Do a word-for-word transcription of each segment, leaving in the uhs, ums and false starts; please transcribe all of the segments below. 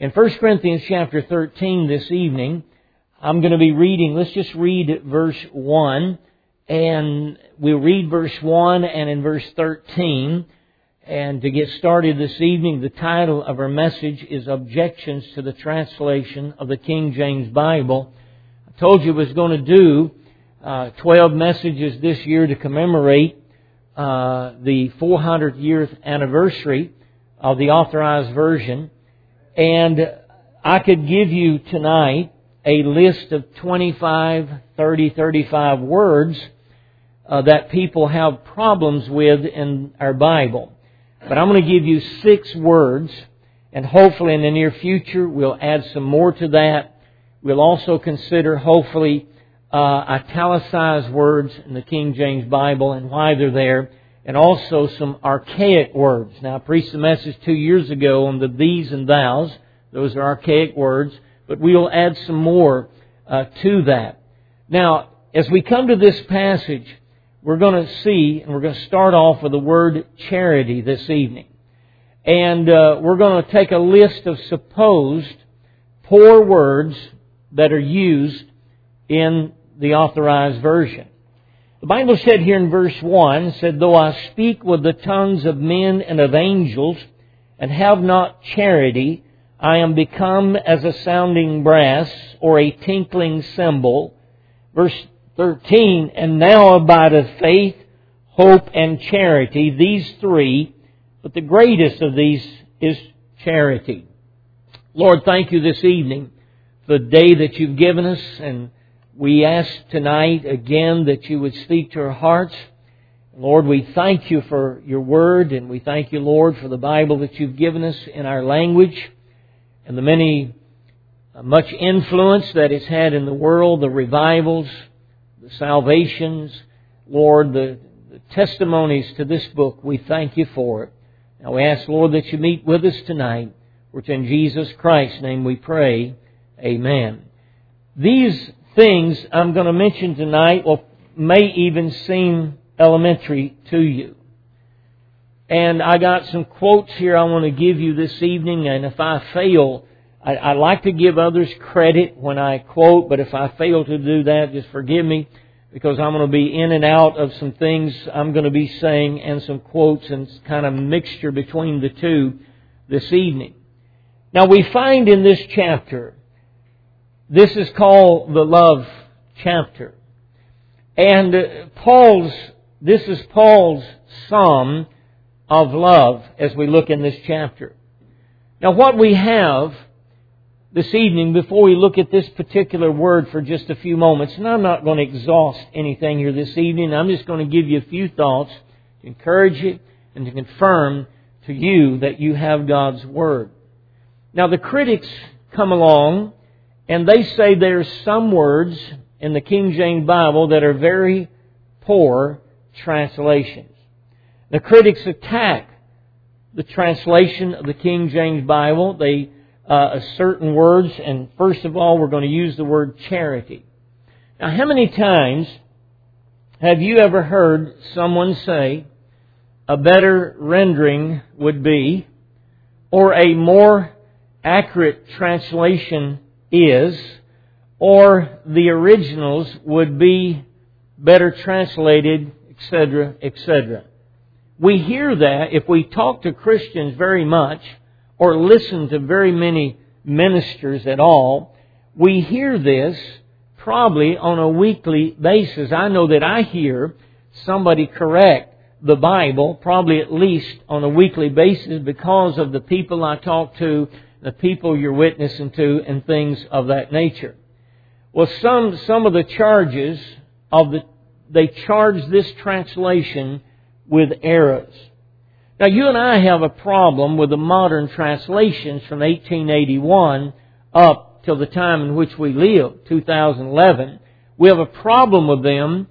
In First Corinthians chapter thirteen this evening, I'm going to be reading, let's just read verse one, and we'll read verse one and in verse thirteen. And to get started this evening, the title of our message is Objections to the Translation of the King James Bible. I told you I was going to do uh, twelve messages this year to commemorate uh, the four hundredth year anniversary of the Authorized Version. And I could give you tonight a list of twenty-five, thirty, thirty-five words uh, that people have problems with in our Bible. But I'm going to give you six words, and hopefully in the near future we'll add some more to that. We'll also consider, hopefully, uh, italicized words in the King James Bible and why they're there, and also some archaic words. Now, I preached a message two years ago on the these and thous. Those are archaic words, but we'll add some more uh, to that. Now, as we come to this passage, we're going to see, and we're going to start off with the word charity this evening. And uh, we're going to take a list of supposed poor words that are used in the Authorized Version. The Bible said here in verse one, said, "Though I speak with the tongues of men and of angels, and have not charity, I am become as a sounding brass, or a tinkling cymbal." Verse thirteen, "And now abideth faith, hope, and charity, these three, but the greatest of these is charity." Lord, thank you this evening for the day that you've given us, and we ask tonight again that you would speak to our hearts. Lord, we thank you for your word, and we thank you, Lord, for the Bible that you've given us in our language, and the many, uh, much influence that it's had in the world, the revivals, the salvations, Lord, the, the testimonies to this book. We thank you for it. Now we ask, Lord, that you meet with us tonight. For it's in Jesus Christ's name we pray. Amen. These things I'm going to mention tonight will may even seem elementary to you. And I got some quotes here I want to give you this evening, and if I fail, I, I like to give others credit when I quote, but if I fail to do that, just forgive me, because I'm going to be in and out of some things I'm going to be saying and some quotes and kind of mixture between the two this evening. Now we find in this chapter, this is called the love chapter. And Paul's, this is Paul's psalm of love as we look in this chapter. Now what we have this evening, before we look at this particular word for just a few moments, and I'm not going to exhaust anything here this evening, I'm just going to give you a few thoughts to encourage you and to confirm to you that you have God's Word. Now the critics come along and they say there's some words in the King James Bible that are very poor translations. The critics attack the translation of the King James Bible. They uh, certain words, and first of all, we're going to use the word charity. Now, how many times have you ever heard someone say, "A better rendering would be," or "a more accurate translation is," or "the originals would be better translated," et cetera, et cetera. We hear that if we talk to Christians very much, or listen to very many ministers at all. We hear this probably on a weekly basis. I know that I hear somebody correct the Bible probably at least on a weekly basis because of the people I talk to, the people you're witnessing to, and things of that nature. Well, some some of the charges of the they charge this translation with errors. Now, you and I have a problem with the modern translations from eighteen eighty-one up till the time in which we live, two thousand eleven. We have a problem with them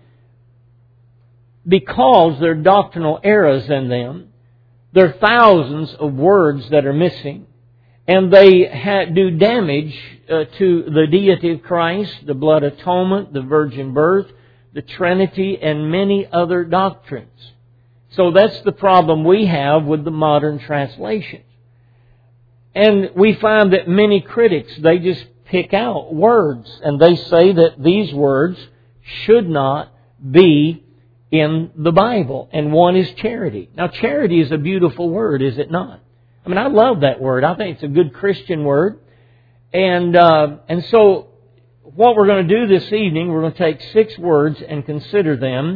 because there are doctrinal errors in them. There are thousands of words that are missing. And they ha- do damage uh, to the deity of Christ, the blood atonement, the virgin birth, the Trinity, and many other doctrines. So that's the problem we have with the modern translations. And we find that many critics, they just pick out words and they say that these words should not be in the Bible. And one is charity. Now, charity is a beautiful word, is it not? I mean, I love that word. I think it's a good Christian word. And uh, and so what we're going to do this evening, we're going to take six words and consider them.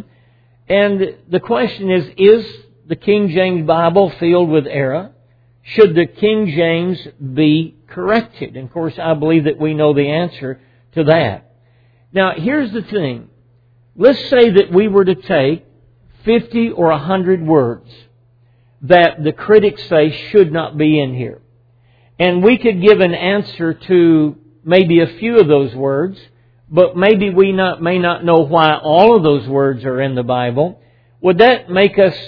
And the question is, is the King James Bible filled with error? Should the King James be corrected? And of course, I believe that we know the answer to that. Now, here's the thing. Let's say that we were to take fifty or one hundred words that the critics say should not be in here. And we could give an answer to maybe a few of those words, but maybe we not, may not know why all of those words are in the Bible. Would that make us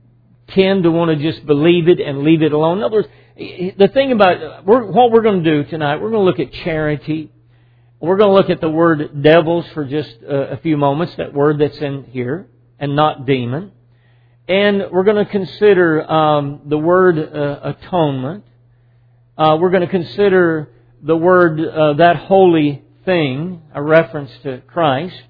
tend to want to just believe it and leave it alone? In other words, the thing about we're, what we're going to do tonight, we're going to look at charity. We're going to look at the word devils for just a, a few moments, that word that's in here, and not demon. And we're going to consider um, the word uh, atonement. Uh, we're going to consider the word uh, that holy thing, a reference to Christ,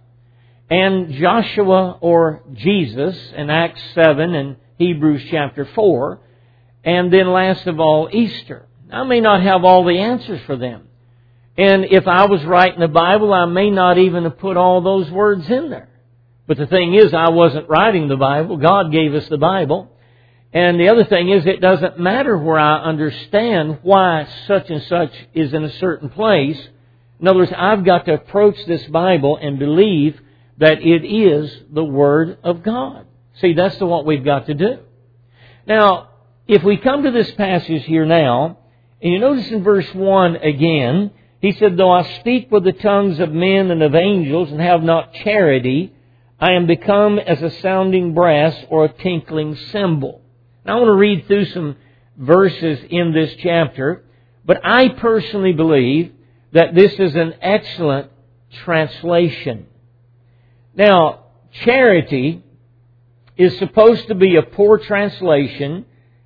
and Joshua or Jesus in Acts seven and Hebrews chapter four, and then last of all, Easter. I may not have all the answers for them. And if I was writing the Bible, I may not even have put all those words in there. But the thing is, I wasn't writing the Bible. God gave us the Bible. And the other thing is, it doesn't matter where I understand why such and such is in a certain place. In other words, I've got to approach this Bible and believe that it is the Word of God. See, that's the, what we've got to do. Now, if we come to this passage here now, and you notice in verse one again, he said, though I speak with the tongues of men and of angels and have not charity, I am become as a sounding brass or a tinkling cymbal. Now, I want to read through some verses in this chapter, but I personally believe that this is an excellent translation. Now, charity is supposed to be a poor translation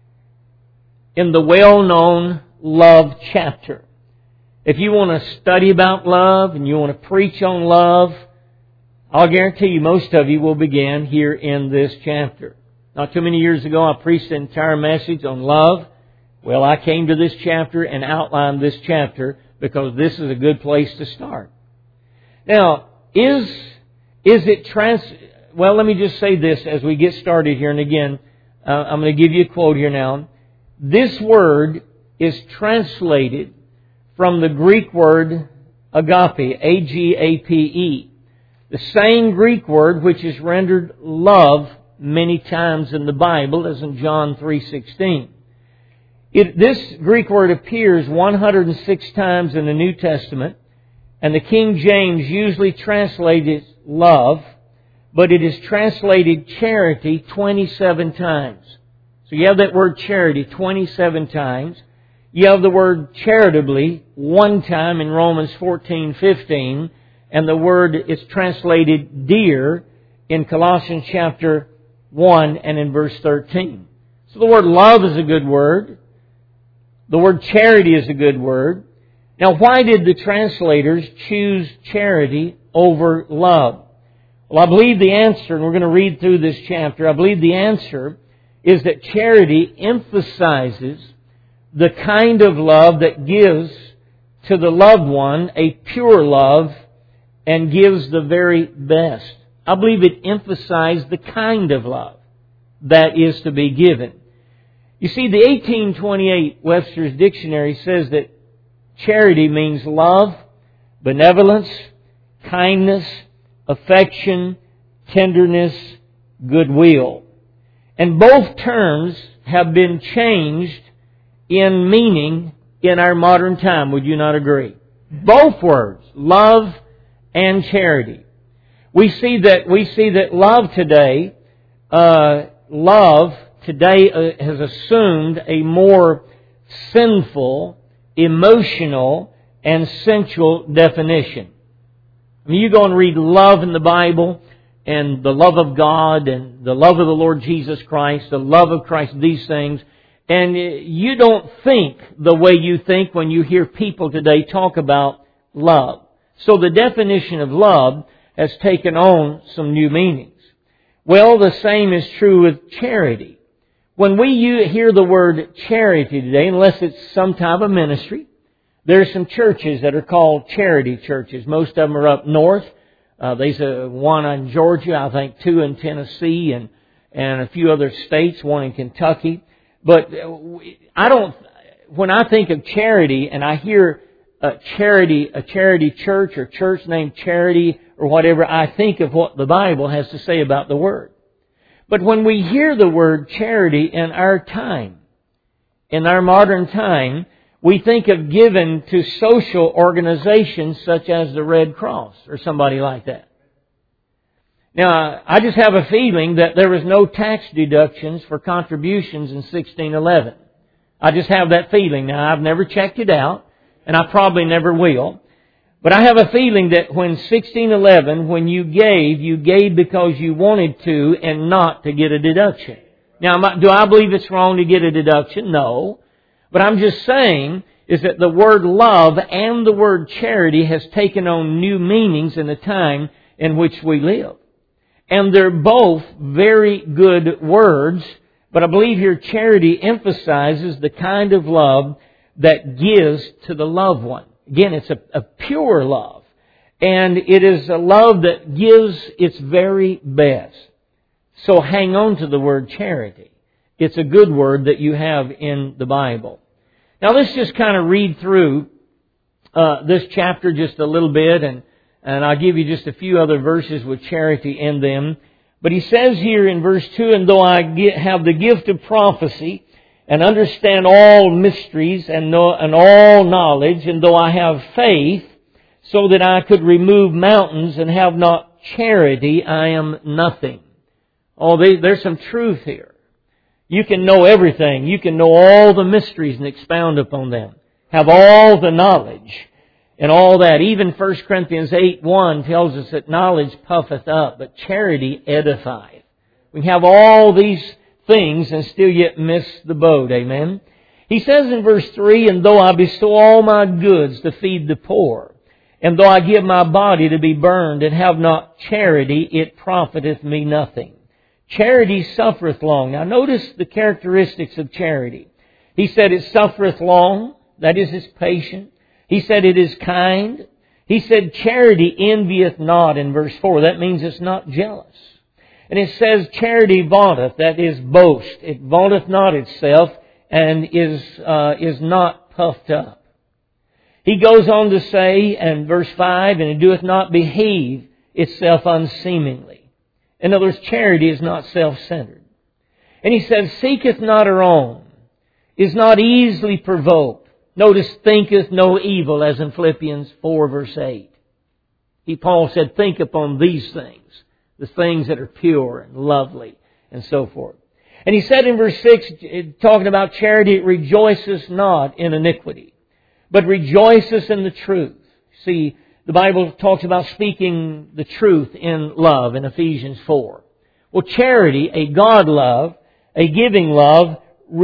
in the well-known love chapter. If you want to study about love and you want to preach on love, I'll guarantee you most of you will begin here in this chapter. Not too many years ago, I preached an entire message on love. Well, I came to this chapter and outlined this chapter because this is a good place to start. Now, is is it trans... Well, let me just say this as we get started here. And again, uh, I'm going to give you a quote here now. This word is translated from the Greek word agape, A G A P E. The same Greek word which is rendered love many times in the Bible, as in John three sixteen. It, this Greek word appears one hundred six times in the New Testament, and the King James usually translates love, but it is translated charity twenty-seven times. So you have that word charity twenty-seven times. You have the word charitably one time in Romans fourteen fifteen, and the word is translated dear in Colossians chapter one and in verse thirteen. So the word love is a good word. The word charity is a good word. Now, why did the translators choose charity over love? Well, I believe the answer, and we're going to read through this chapter, I believe the answer is that charity emphasizes the kind of love that gives to the loved one a pure love and gives the very best. I believe it emphasizes the kind of love that is to be given. You see, the eighteen twenty-eight Webster's Dictionary says that charity means love, benevolence, kindness, affection, tenderness, goodwill. And both terms have been changed in meaning in our modern time. Would you not agree? Both words, love and charity. We see that we see that love today, uh, love today uh, has assumed a more sinful, emotional, and sensual definition. I mean, you go and read love in the Bible, and the love of God, and the love of the Lord Jesus Christ, the love of Christ, these things, And you don't think the way you think when you hear people today talk about love. So the definition of love has taken on some new meanings. Well, the same is true with charity. When we hear the word charity today, unless it's some type of ministry, there are some churches that are called charity churches. Most of them are up north. Uh, there's a, one in Georgia, I think two in Tennessee, and, and a few other states, one in Kentucky. But I don't, when I think of charity and I hear a charity, a charity church or church named Charity or whatever, I think of what the Bible has to say about the Word. But when we hear the word charity in our time, in our modern time, we think of giving to social organizations such as the Red Cross or somebody like that. Now, I just have a feeling that there was no tax deductions for contributions in sixteen eleven. I just have that feeling. Now, I've never checked it out, and I probably never will. But I have a feeling that when sixteen eleven, when you gave, you gave because you wanted to and not to get a deduction. Now, do I believe it's wrong to get a deduction? No. But I'm just saying is that the word love and the word charity has taken on new meanings in the time in which we live. And they're both very good words, but I believe here charity emphasizes the kind of love that gives to the loved one. Again, it's a, a pure love. And it is a love that gives its very best. So hang on to the word charity. It's a good word that you have in the Bible. Now let's just kind of read through uh, this chapter just a little bit, and, and I'll give you just a few other verses with charity in them. But he says here in verse two, and though I get, have the gift of prophecy and understand all mysteries and, know, and all knowledge, and though I have faith so that I could remove mountains and have not charity, I am nothing. Oh, they, there's some truth here. You can know everything. You can know all the mysteries and expound upon them. Have all the knowledge and all that. Even First Corinthians eight one tells us that knowledge puffeth up, but charity edifieth. We have all these things and still yet miss the boat. Amen. He says in verse three, and though I bestow all my goods to feed the poor, and though I give my body to be burned and have not charity, it profiteth me nothing. Charity suffereth long. Now notice the characteristics of charity. He said it suffereth long. That is, it's patient. He said it is kind. He said charity envieth not in verse four. That means it's not jealous. And it says charity vaunteth. That is boast. It vaunteth not itself and is, uh, is not puffed up. He goes on to say in verse five, and it doeth not behave itself unseemingly. In other words, charity is not self-centered. And he says, seeketh not her own, is not easily provoked. Notice, thinketh no evil, as in Philippians four verse eight. He, Paul said, think upon these things, the things that are pure and lovely and so forth. And he said in verse six, talking about charity, it rejoices not in iniquity, but rejoices in the truth. See, the Bible talks about speaking the truth in love in Ephesians four. Well, charity, a God love, a giving love,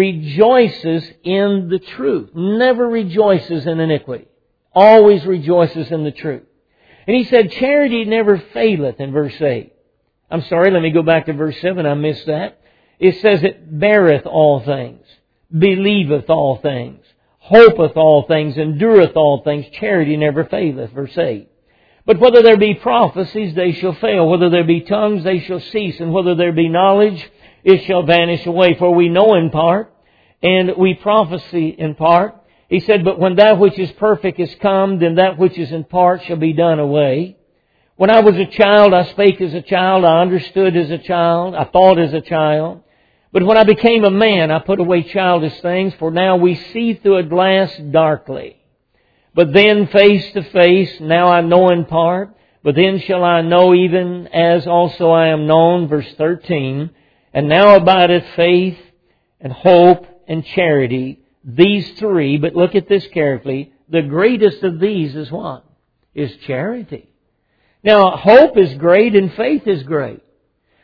rejoices in the truth. Never rejoices in iniquity. Always rejoices in the truth. And he said, charity never faileth in verse eight. I'm sorry, let me go back to verse seven. I missed that. It says it beareth all things, believeth all things, hopeth all things, endureth all things. Charity never faileth. Verse eight. But whether there be prophecies, they shall fail. Whether there be tongues, they shall cease. And whether there be knowledge, it shall vanish away. For we know in part, and we prophesy in part. He said, but when that which is perfect is come, then that which is in part shall be done away. When I was a child, I spake as a child. I understood as a child. I thought as a child. But when I became a man, I put away childish things, for now we see through a glass darkly. But then face to face, now I know in part, but then shall I know even as also I am known. Verse thirteen. And now abideth faith and hope and charity, these three, but look at this carefully, the greatest of these is what? Is charity. Now, hope is great and faith is great.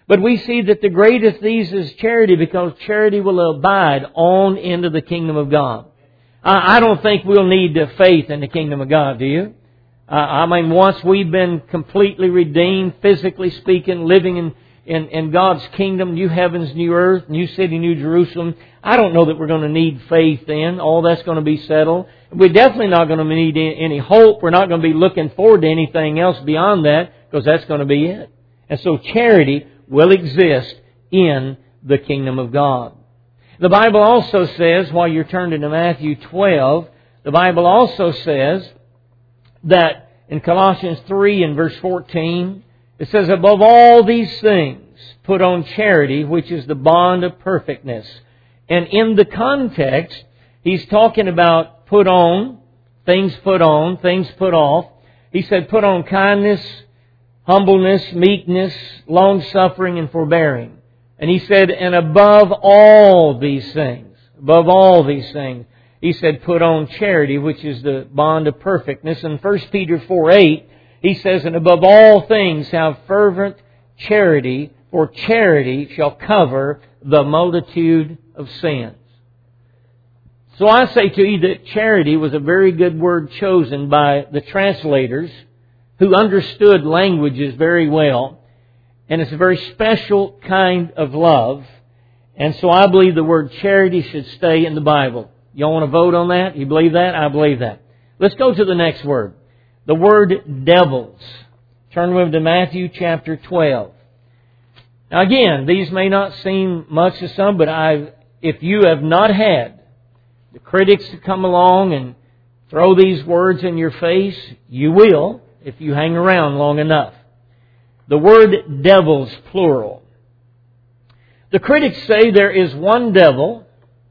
But we see that the greatest of these is charity, because charity will abide on into the kingdom of God. I don't think we'll need faith in the kingdom of God, do you? I mean, once we've been completely redeemed, physically speaking, living in, in, in God's kingdom, new heavens, new earth, new city, new Jerusalem, I don't know that we're going to need faith then. All that's going to be settled. We're definitely not going to need any hope. We're not going to be looking forward to anything else beyond that, because that's going to be it. And so charity will exist in the kingdom of God. The Bible also says, while you're turning to Matthew twelve, the Bible also says that in Colossians three and verse fourteen, it says, above all these things, put on charity, which is the bond of perfectness. And in the context, he's talking about put on, things put on, things put off. He said, put on kindness, humbleness, meekness, long-suffering, and forbearing. And he said, and above all these things, above all these things, he said, put on charity, which is the bond of perfectness. And First Peter four eight, he says, and above all things have fervent charity, for charity shall cover the multitude of sins. So I say to you that charity was a very good word chosen by the translators, who understood languages very well. And it's a very special kind of love. And so I believe the word charity should stay in the Bible. Y'all want to vote on that? You believe that? I believe that. Let's go to the next word. The word devils. Turn with me to Matthew chapter twelve. Now again, these may not seem much to some, but I, if you have not had the critics to come along and throw these words in your face, you will if you hang around long enough. The word devils, plural. The critics say there is one devil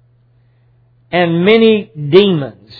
and many demons.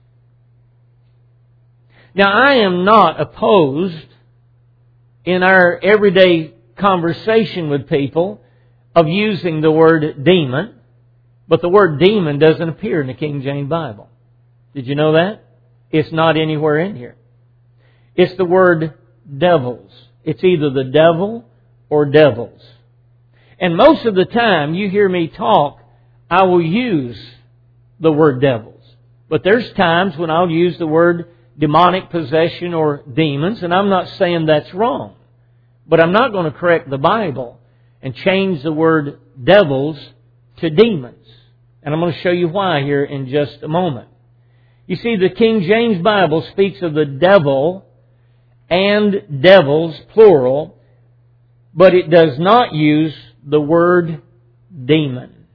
Now, I am not opposed in our everyday conversation with people of using the word demon, but the word demon doesn't appear in the King James Bible. Did you know that? It's not anywhere in here. It's the word devils. It's either the devil or devils. And most of the time you hear me talk, I will use the word devils. But there's times when I'll use the word demonic possession or demons, and I'm not saying that's wrong. But I'm not going to correct the Bible and change the word devils to demons. And I'm going to show you why here in just a moment. You see, the King James Bible speaks of the devil and devils, plural, but it does not use the word demon.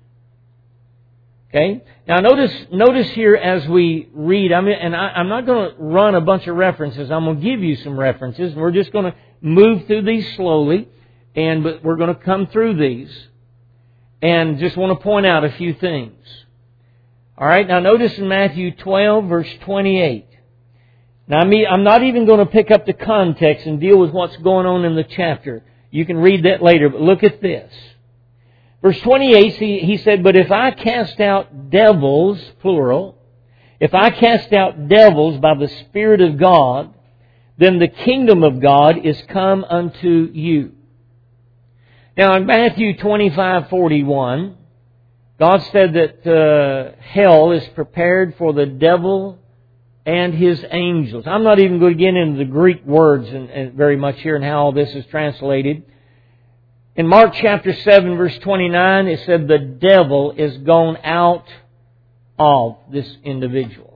Okay? Now notice notice here as we read, I mean, and I, I'm not going to run a bunch of references. I'm going to give you some references, and we're just going to move through these slowly, and but we're going to come through these, and just want to point out a few things. All right, now notice in Matthew twelve, verse twenty-eight. Now, I'm not even going to pick up the context and deal with what's going on in the chapter. You can read that later, but look at this. Verse twenty-eight, he said, but if I cast out devils, plural, if I cast out devils by the Spirit of God, then the kingdom of God is come unto you. Now, in Matthew twenty-five forty-one, God said that uh, hell is prepared for the devil and his angels. I'm not even going to get into the Greek words and, and very much here and how all this is translated. In Mark chapter seven, verse twenty-nine, it said the devil is gone out of this individual.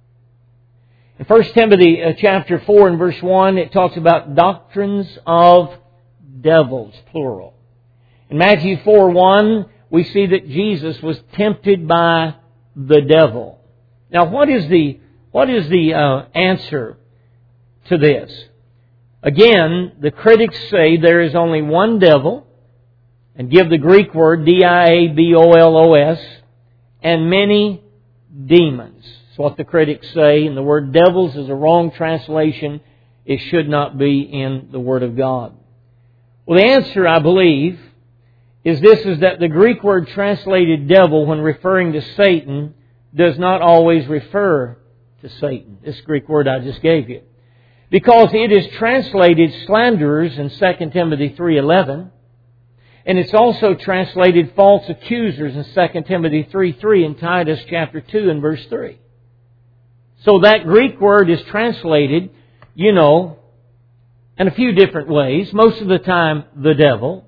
In First Timothy uh, chapter four and verse one, it talks about doctrines of devils, plural. In Matthew four one, we see that Jesus was tempted by the devil. Now, what is the what is the uh, answer to this? Again, the critics say there is only one devil, and give the Greek word D I A B O L O S, and many demons. That's what the critics say, and the word devils is a wrong translation. It should not be in the Word of God. Well, the answer, I believe, is this, is that the Greek word translated devil, when referring to Satan, does not always refer to Satan. This Greek word I just gave you. Because it is translated slanderers in Second Timothy three eleven. And it's also translated false accusers in Second Timothy three three and Titus chapter two and verse three. So that Greek word is translated, you know, in a few different ways. Most of the time, the devil.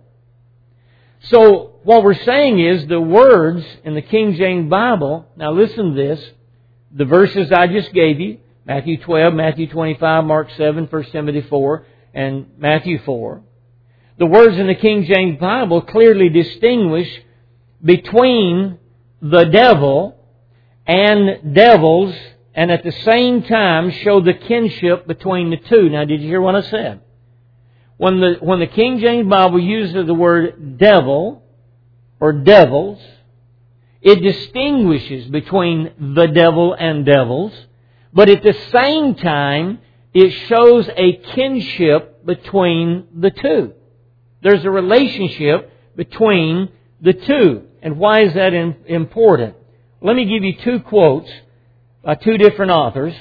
So what we're saying is the words in the King James Bible, now listen to this, the verses I just gave you, Matthew twelve, Matthew twenty-five, Mark seven, First Timothy four, and Matthew four. The words in the King James Bible clearly distinguish between the devil and devils, and at the same time show the kinship between the two. Now, did you hear what I said? When the, when the King James Bible uses the word devil or devils, it distinguishes between the devil and devils, but at the same time, it shows a kinship between the two. There's a relationship between the two. And why is that important? Let me give you two quotes by two different authors.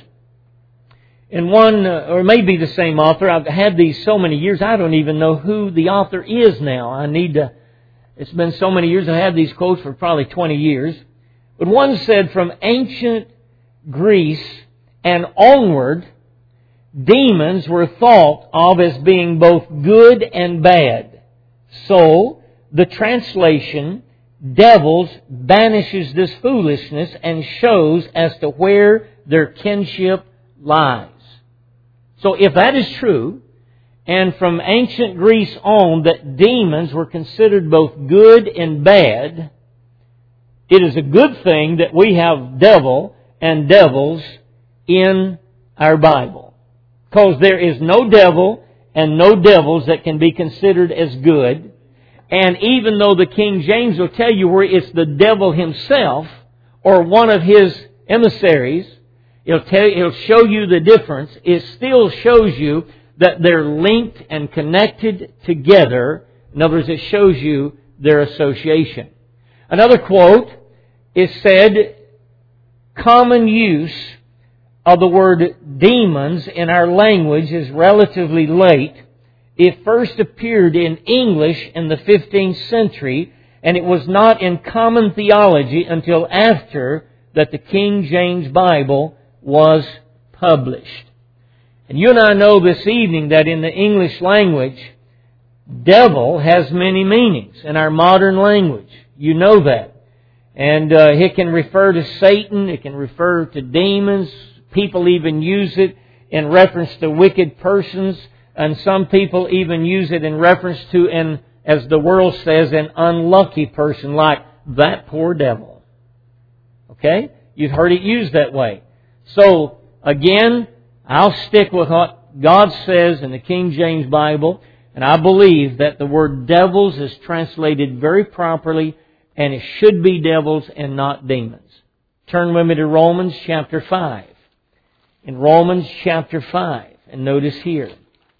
And one, uh, or maybe the same author. I've had these so many years, I don't even know who the author is now. I need to, it's been so many years, I had these quotes for probably twenty years. But one said, from ancient Greece and onward, demons were thought of as being both good and bad. So, the translation, devils, banishes this foolishness and shows as to where their kinship lies. So if that is true, and from ancient Greece on that demons were considered both good and bad, it is a good thing that we have devil and devils in our Bible. Because there is no devil and no devils that can be considered as good. And even though the King James will tell you where it's the devil himself or one of his emissaries, it'll tell you, it'll show you the difference. It still shows you that they're linked and connected together. In other words, it shows you their association. Another quote is said, common use of the word demons in our language is relatively late. It first appeared in English in the fifteenth century, and it was not in common theology until after that the King James Bible was published. And you and I know this evening that in the English language, devil has many meanings in our modern language. You know that. And uh, it can refer to Satan, it can refer to demons. People even use it in reference to wicked persons, and some people even use it in reference to, an, as the world says, an unlucky person, like that poor devil. Okay? You've heard it used that way. So, again, I'll stick with what God says in the King James Bible, and I believe that the word devils is translated very properly, and it should be devils and not demons. Turn with me to Romans chapter five. In Romans chapter five, and notice here.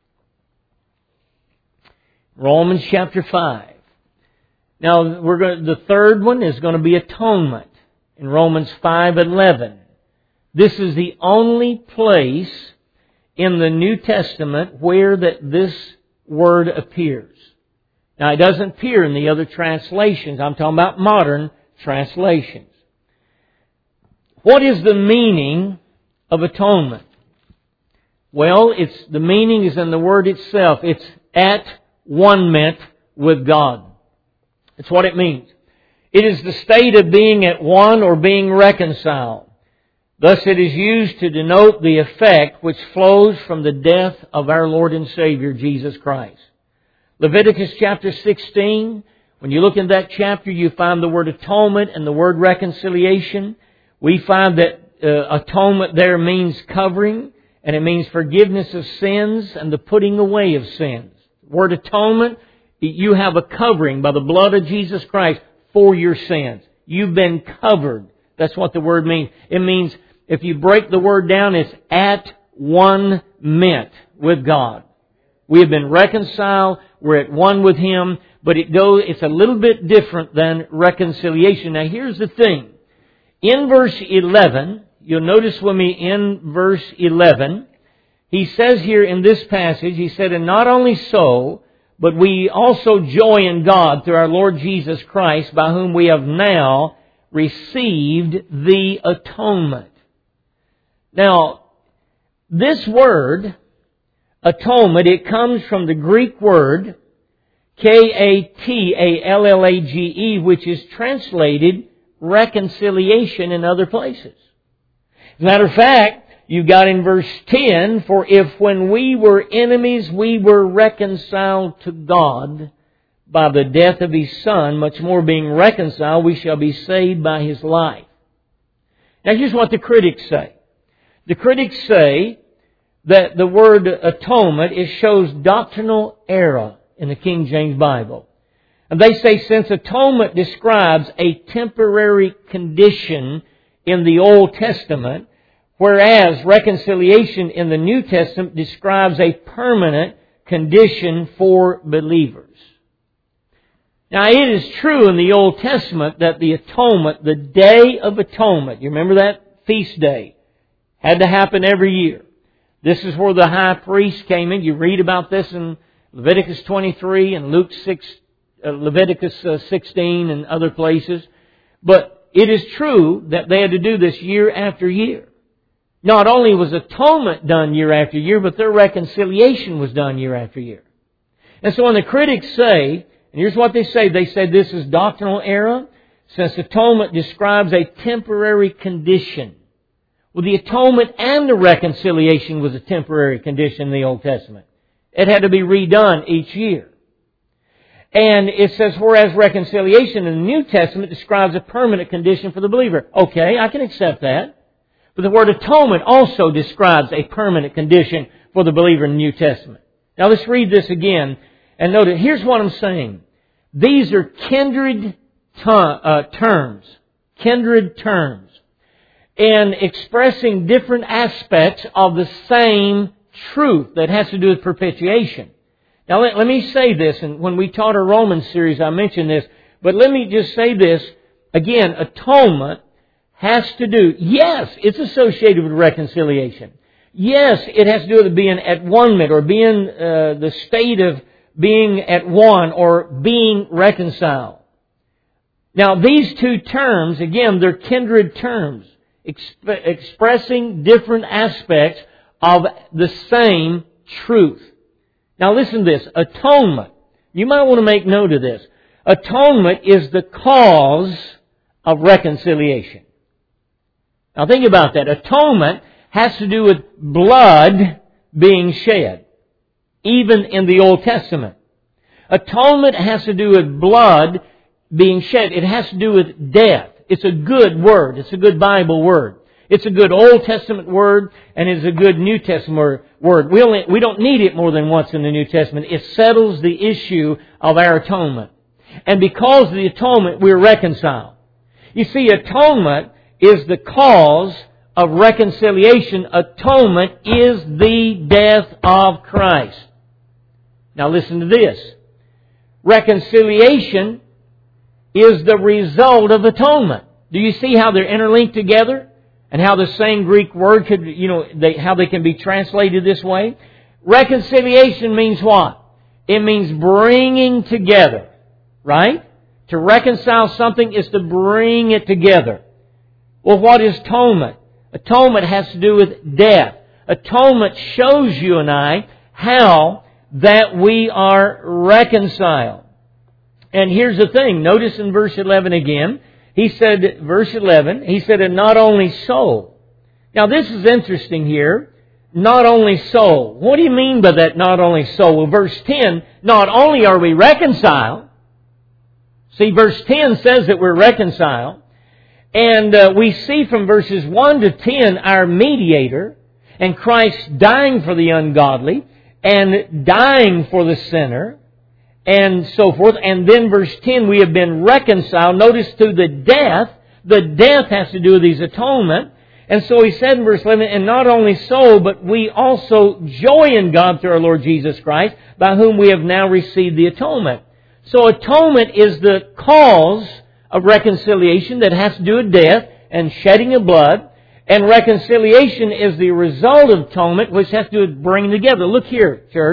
Romans chapter five. Now, we're going to, the third one is going to be atonement. In Romans five eleven. This is the only place in the New Testament where that this word appears. Now, it doesn't appear in the other translations. I'm talking about modern translations. What is the meaning of atonement? Well, it's the meaning is in the word itself. It's at one-ment with God. That's what it means. It is the state of being at one or being reconciled. Thus it is used to denote the effect which flows from the death of our Lord and Savior, Jesus Christ. Leviticus chapter sixteen, when you look in that chapter, you find the word atonement and the word reconciliation. We find that uh, atonement there means covering, and it means forgiveness of sins and the putting away of sins. The word atonement, you have a covering by the blood of Jesus Christ for your sins. You've been covered. That's what the word means. It means, if you break the word down, it's at one ment with God. We have been reconciled. We're at one with Him. But it goes, it's a little bit different than reconciliation. Now here's the thing. In verse eleven, you'll notice with me in verse eleven, he says here in this passage, he said, and not only so, but we also joy in God through our Lord Jesus Christ, by whom we have now received the atonement. Now, this word, atonement, it comes from the Greek word K A T A L L A G E, which is translated reconciliation in other places. As a matter of fact, you got in verse ten, for if when we were enemies we were reconciled to God by the death of His Son, much more being reconciled we shall be saved by His life. Now here's what the critics say. The critics say that the word atonement, it shows doctrinal error in the King James Bible. And they say since atonement describes a temporary condition in the Old Testament, whereas reconciliation in the New Testament describes a permanent condition for believers. Now it is true in the Old Testament that the atonement, the Day of Atonement, you remember that feast day, had to happen every year. This is where the high priest came in. You read about this in Leviticus twenty-three and Luke six, uh, Leviticus uh, sixteen and other places. But it is true that they had to do this year after year. Not only was atonement done year after year, but their reconciliation was done year after year. And so when the critics say, and here's what they say, they say this is doctrinal error, since atonement describes a temporary condition. Well, the atonement and the reconciliation was a temporary condition in the Old Testament. It had to be redone each year. And it says, whereas reconciliation in the New Testament describes a permanent condition for the believer. Okay, I can accept that. But the word atonement also describes a permanent condition for the believer in the New Testament. Now let's read this again and note it. Here's what I'm saying. These are kindred t- uh, terms. Kindred terms. And expressing different aspects of the same truth that has to do with propitiation. Now let, let me say this, and when we taught our Romans series I mentioned this, but let me just say this, again, atonement has to do, yes, it's associated with reconciliation. Yes, it has to do with being at one-ment or being uh, the state of being at one or being reconciled. Now these two terms, again, they're kindred terms, exp- expressing different aspects of the same truth. Now listen to this. Atonement. You might want to make note of this. Atonement is the cause of reconciliation. Now think about that. Atonement has to do with blood being shed. Even in the Old Testament. Atonement has to do with blood being shed. It has to do with death. It's a good word. It's a good Bible word. It's a good Old Testament word, and it's a good New Testament word. We only, we don't need it more than once in the New Testament. It settles the issue of our atonement. And because of the atonement, we're reconciled. You see, atonement is the cause of reconciliation. Atonement is the death of Christ. Now listen to this. Reconciliation is the result of atonement. Do you see how they're interlinked together? And how the same Greek word could, you know, they, how they can be translated this way? Reconciliation means what? It means bringing together. Right? To reconcile something is to bring it together. Well, what is atonement? Atonement has to do with death. Atonement shows you and I how that we are reconciled. And here's the thing. Notice in verse eleven again. He said, verse eleven, he said, and not only so. Now this is interesting here. Not only so. What do you mean by that, not only so? Well, verse ten, not only are we reconciled. See, verse ten says that we're reconciled. And uh, we see from verses one to ten our mediator and Christ dying for the ungodly and dying for the sinner. And so forth. And then verse ten, we have been reconciled. Notice to the death. The death has to do with His atonement. And so He said in verse eleven, and not only so, but we also joy in God through our Lord Jesus Christ, by whom we have now received the atonement. So atonement is the cause of reconciliation that has to do with death and shedding of blood. And reconciliation is the result of atonement, which has to do with bringing together. Look here, church.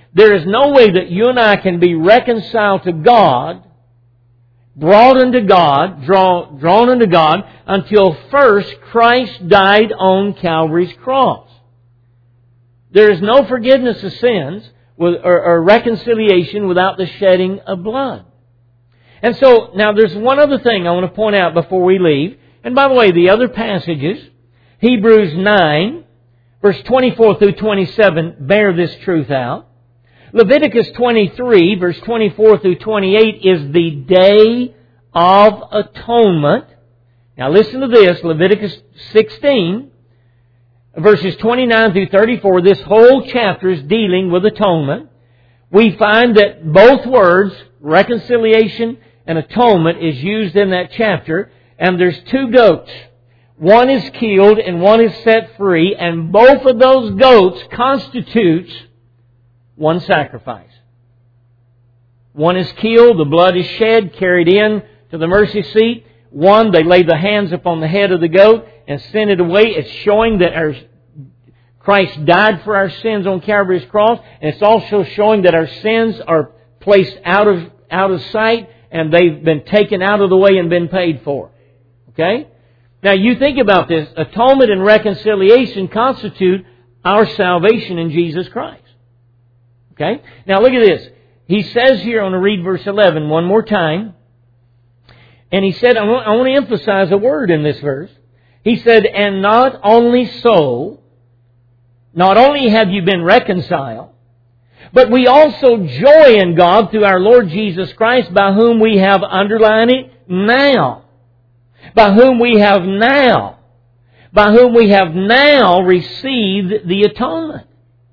There is no way that you and I can be reconciled to God, brought unto God, draw, drawn unto God, until first Christ died on Calvary's cross. There is no forgiveness of sins or, or reconciliation without the shedding of blood. And so, now there's one other thing I want to point out before we leave. And by the way, the other passages, Hebrews nine, verse twenty-four through twenty-seven, bear this truth out. Leviticus twenty-three, verse twenty-four through twenty-eight, is the Day of Atonement. Now listen to this, Leviticus sixteen, verses twenty-nine through thirty-four, this whole chapter is dealing with atonement. We find that both words, reconciliation and atonement, is used in that chapter, and there's two goats. One is killed and one is set free, and both of those goats constitutes one sacrifice. One is killed, the blood is shed, carried in to the mercy seat. One, they lay the hands upon the head of the goat and send it away. It's showing that our Christ died for our sins on Calvary's cross, and it's also showing that our sins are placed out of out of sight, and they've been taken out of the way and been paid for. Okay? Now you think about this. Atonement and reconciliation constitute our salvation in Jesus Christ. Okay? Now look at this. He says here, I want to read verse eleven one more time. And he said, I want, I want to emphasize a word in this verse. He said, and not only so, not only have you been reconciled, but we also joy in God through our Lord Jesus Christ, by whom we have, underlined it, now. By whom we have now. By whom we have now received the atonement.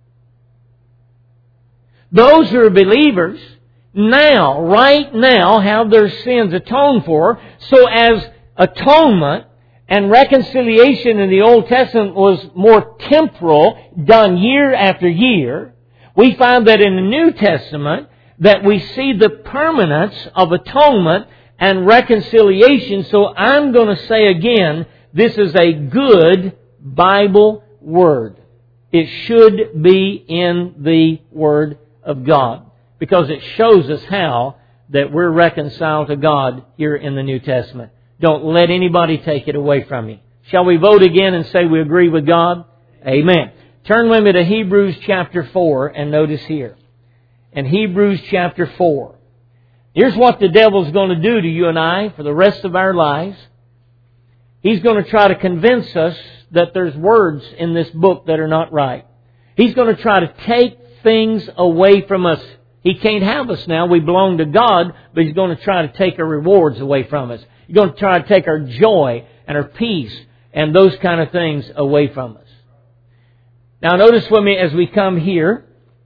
Those who are believers now, right now, have their sins atoned for. So as atonement and reconciliation in the Old Testament was more temporal, done year after year, we find that in the New Testament that we see the permanence of atonement and reconciliation. So I'm going to say again, this is a good Bible word. It should be in the Word of God, because it shows us how that we're reconciled to God here in the New Testament. Don't let anybody take it away from you. Shall we vote again and say we agree with God? Amen. Turn with me to Hebrews chapter four and notice here. In Hebrews chapter four. Here's what the devil's going to do to you and I for the rest of our lives. He's going to try to convince us that there's words in this book that are not right. He's going to try to take things away from us. He can't have us now. We belong to God, but He's going to try to take our rewards away from us. He's going to try to take our joy and our peace and those kind of things away from us. Now notice with me as we come here.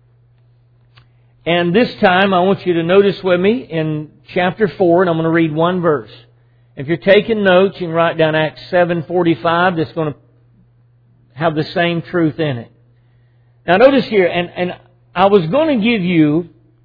And this time I want you to notice with me in chapter four, and I'm going to read one verse. If you're taking notes, you can write down Acts seven forty-five. That's going to have the same truth in it. Now notice here, and, and I was going to give you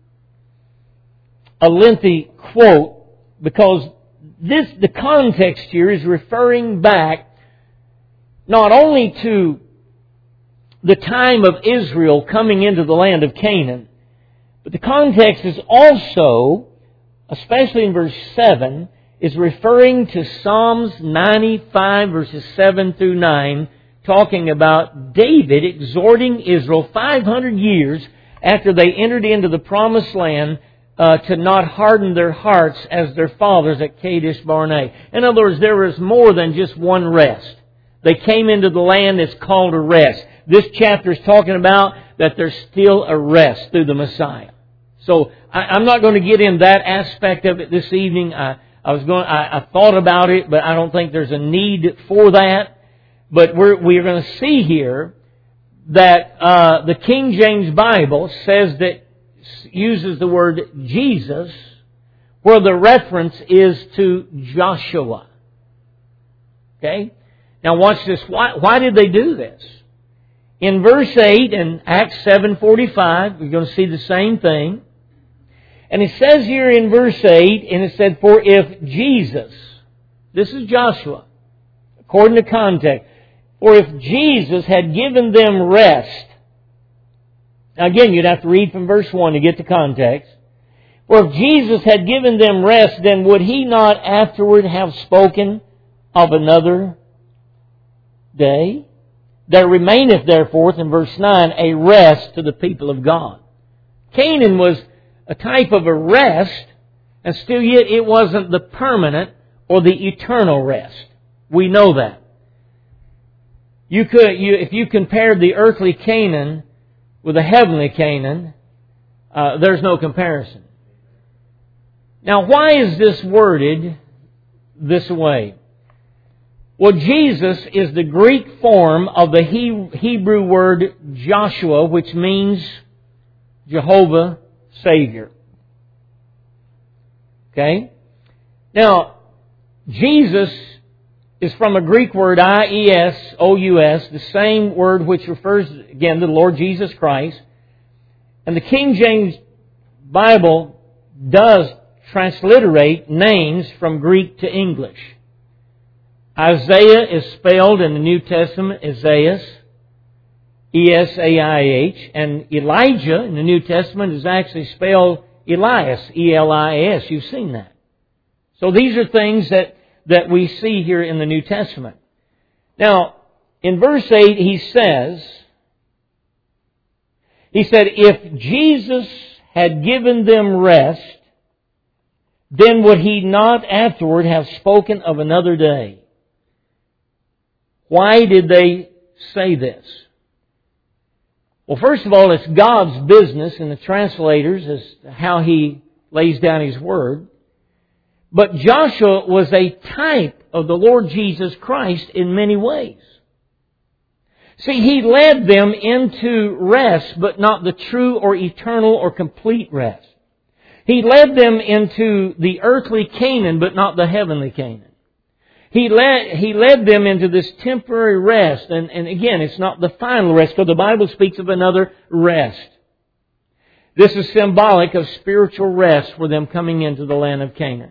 a lengthy quote because this the context here is referring back not only to the time of Israel coming into the land of Canaan, but the context is also, especially in verse seven, is referring to Psalms ninety-five verses seven through nine, talking about David exhorting Israel five hundred years after they entered into the promised land uh, to not harden their hearts as their fathers at Kadesh Barnea. In other words, there was more than just one rest. They came into the land that's called a rest. This chapter is talking about that there's still a rest through the Messiah. So I, I'm not going to get in that aspect of it this evening. I, I was going. I, I thought about it, but I don't think there's a need for that. But we're we're going to see here that uh, the King James Bible says that uses the word Jesus, where the reference is to Joshua. Okay. Now watch this. Why why did they do this? In verse eight in Acts seven forty-five, we're going to see the same thing. And it says here in verse eight, and it said, for if Jesus, this is Joshua, according to context, for if Jesus had given them rest, Now again, you'd have to read from verse one to get the context. For if Jesus had given them rest, then would He not afterward have spoken of another day? There remaineth therefore, in verse nine, a rest to the people of God. Canaan was a type of a rest, and still yet it wasn't the permanent or the eternal rest. We know that. You could, you, if you compared the earthly Canaan with the heavenly Canaan, uh, there's no comparison. Now, why is this worded this way? Well, Jesus is the Greek form of the Hebrew word Joshua, which means Jehovah Savior. Okay? Now, Jesus is from a Greek word, I E S O U S, the same word which refers, again, to the Lord Jesus Christ. And the King James Bible does transliterate names from Greek to English. Isaiah is spelled in the New Testament Isaiah, E S A I H, and Elijah in the New Testament is actually spelled Elias, E L I A S. You've seen that. So these are things that, that we see here in the New Testament. Now, in verse eight, he says, he said, if Jesus had given them rest, then would He not afterward have spoken of another day? Why did they say this? Well, first of all, it's God's business in the translators as to how He lays down His Word. But Joshua was a type of the Lord Jesus Christ in many ways. See, He led them into rest, but not the true or eternal or complete rest. He led them into the earthly Canaan, but not the heavenly Canaan. He led, he led them into this temporary rest. And, and again, it's not the final rest, because the Bible speaks of another rest. This is symbolic of spiritual rest for them coming into the land of Canaan.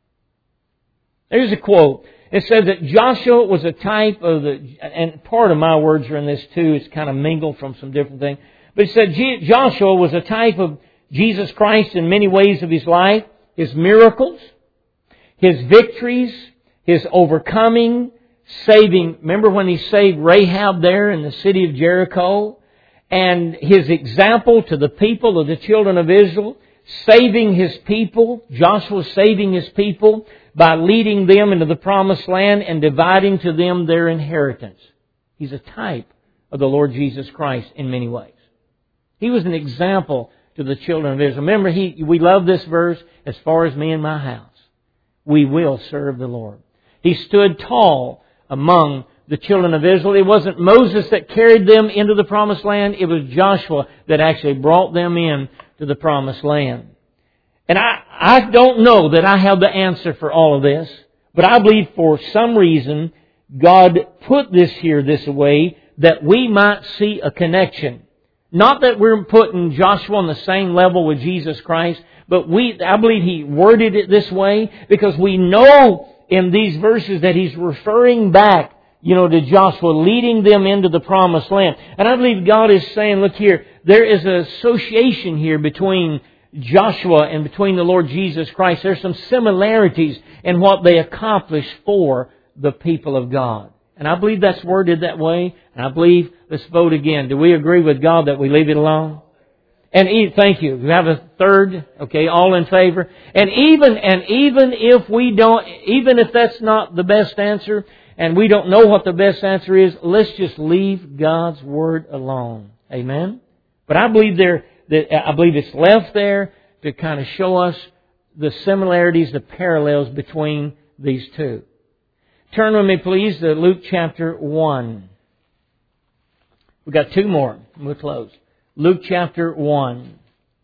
There's a quote. It says that Joshua was a type of the, and part of my words are in this too, it's kind of mingled from some different things. But it said Joshua was a type of Jesus Christ in many ways of His life, His miracles, His victories, His overcoming, saving. Remember when He saved Rahab there in the city of Jericho? And His example to the people of the children of Israel, saving His people, Joshua saving His people by leading them into the promised land and dividing to them their inheritance. He's a type of the Lord Jesus Christ in many ways. He was an example to the children of Israel. Remember, he, we love this verse, as far as me and my house, we will serve the Lord. He stood tall among the children of Israel. It wasn't Moses that carried them into the promised land. It was Joshua that actually brought them in to the promised land. And I, I don't know that I have the answer for all of this, but I believe for some reason God put this here this way that we might see a connection. Not that we're putting Joshua on the same level with Jesus Christ, but we, I believe He worded it this way because we know in these verses that He's referring back, you know, to Joshua, leading them into the promised land. And I believe God is saying, look here, there is an association here between Joshua and between the Lord Jesus Christ. There's some similarities in what they accomplished for the people of God. And I believe that's worded that way. And I believe, let's vote again. Do we agree with God that we leave it alone? And e- thank you. We have a third. Okay, all in favor. And even and even if we don't, even if that's not the best answer, and we don't know what the best answer is, let's just leave God's Word alone. Amen. But I believe there that I believe it's left there to kind of show us the similarities, the parallels between these two. Turn with me, please, to Luke chapter one. We've got two more. We'll close. Luke chapter one.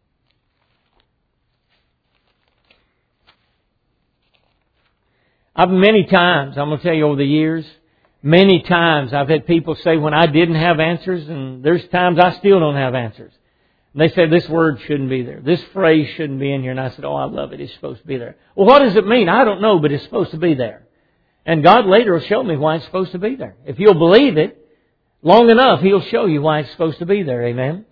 I've many times, I'm going to tell you over the years, many times I've had people say when I didn't have answers, and there's times I still don't have answers. And they say this word shouldn't be there. This phrase shouldn't be in here. And I said, oh, I love it. It's supposed to be there. Well, what does it mean? I don't know, but it's supposed to be there. And God later will show me why it's supposed to be there. If you'll believe it long enough, He'll show you why it's supposed to be there. Amen.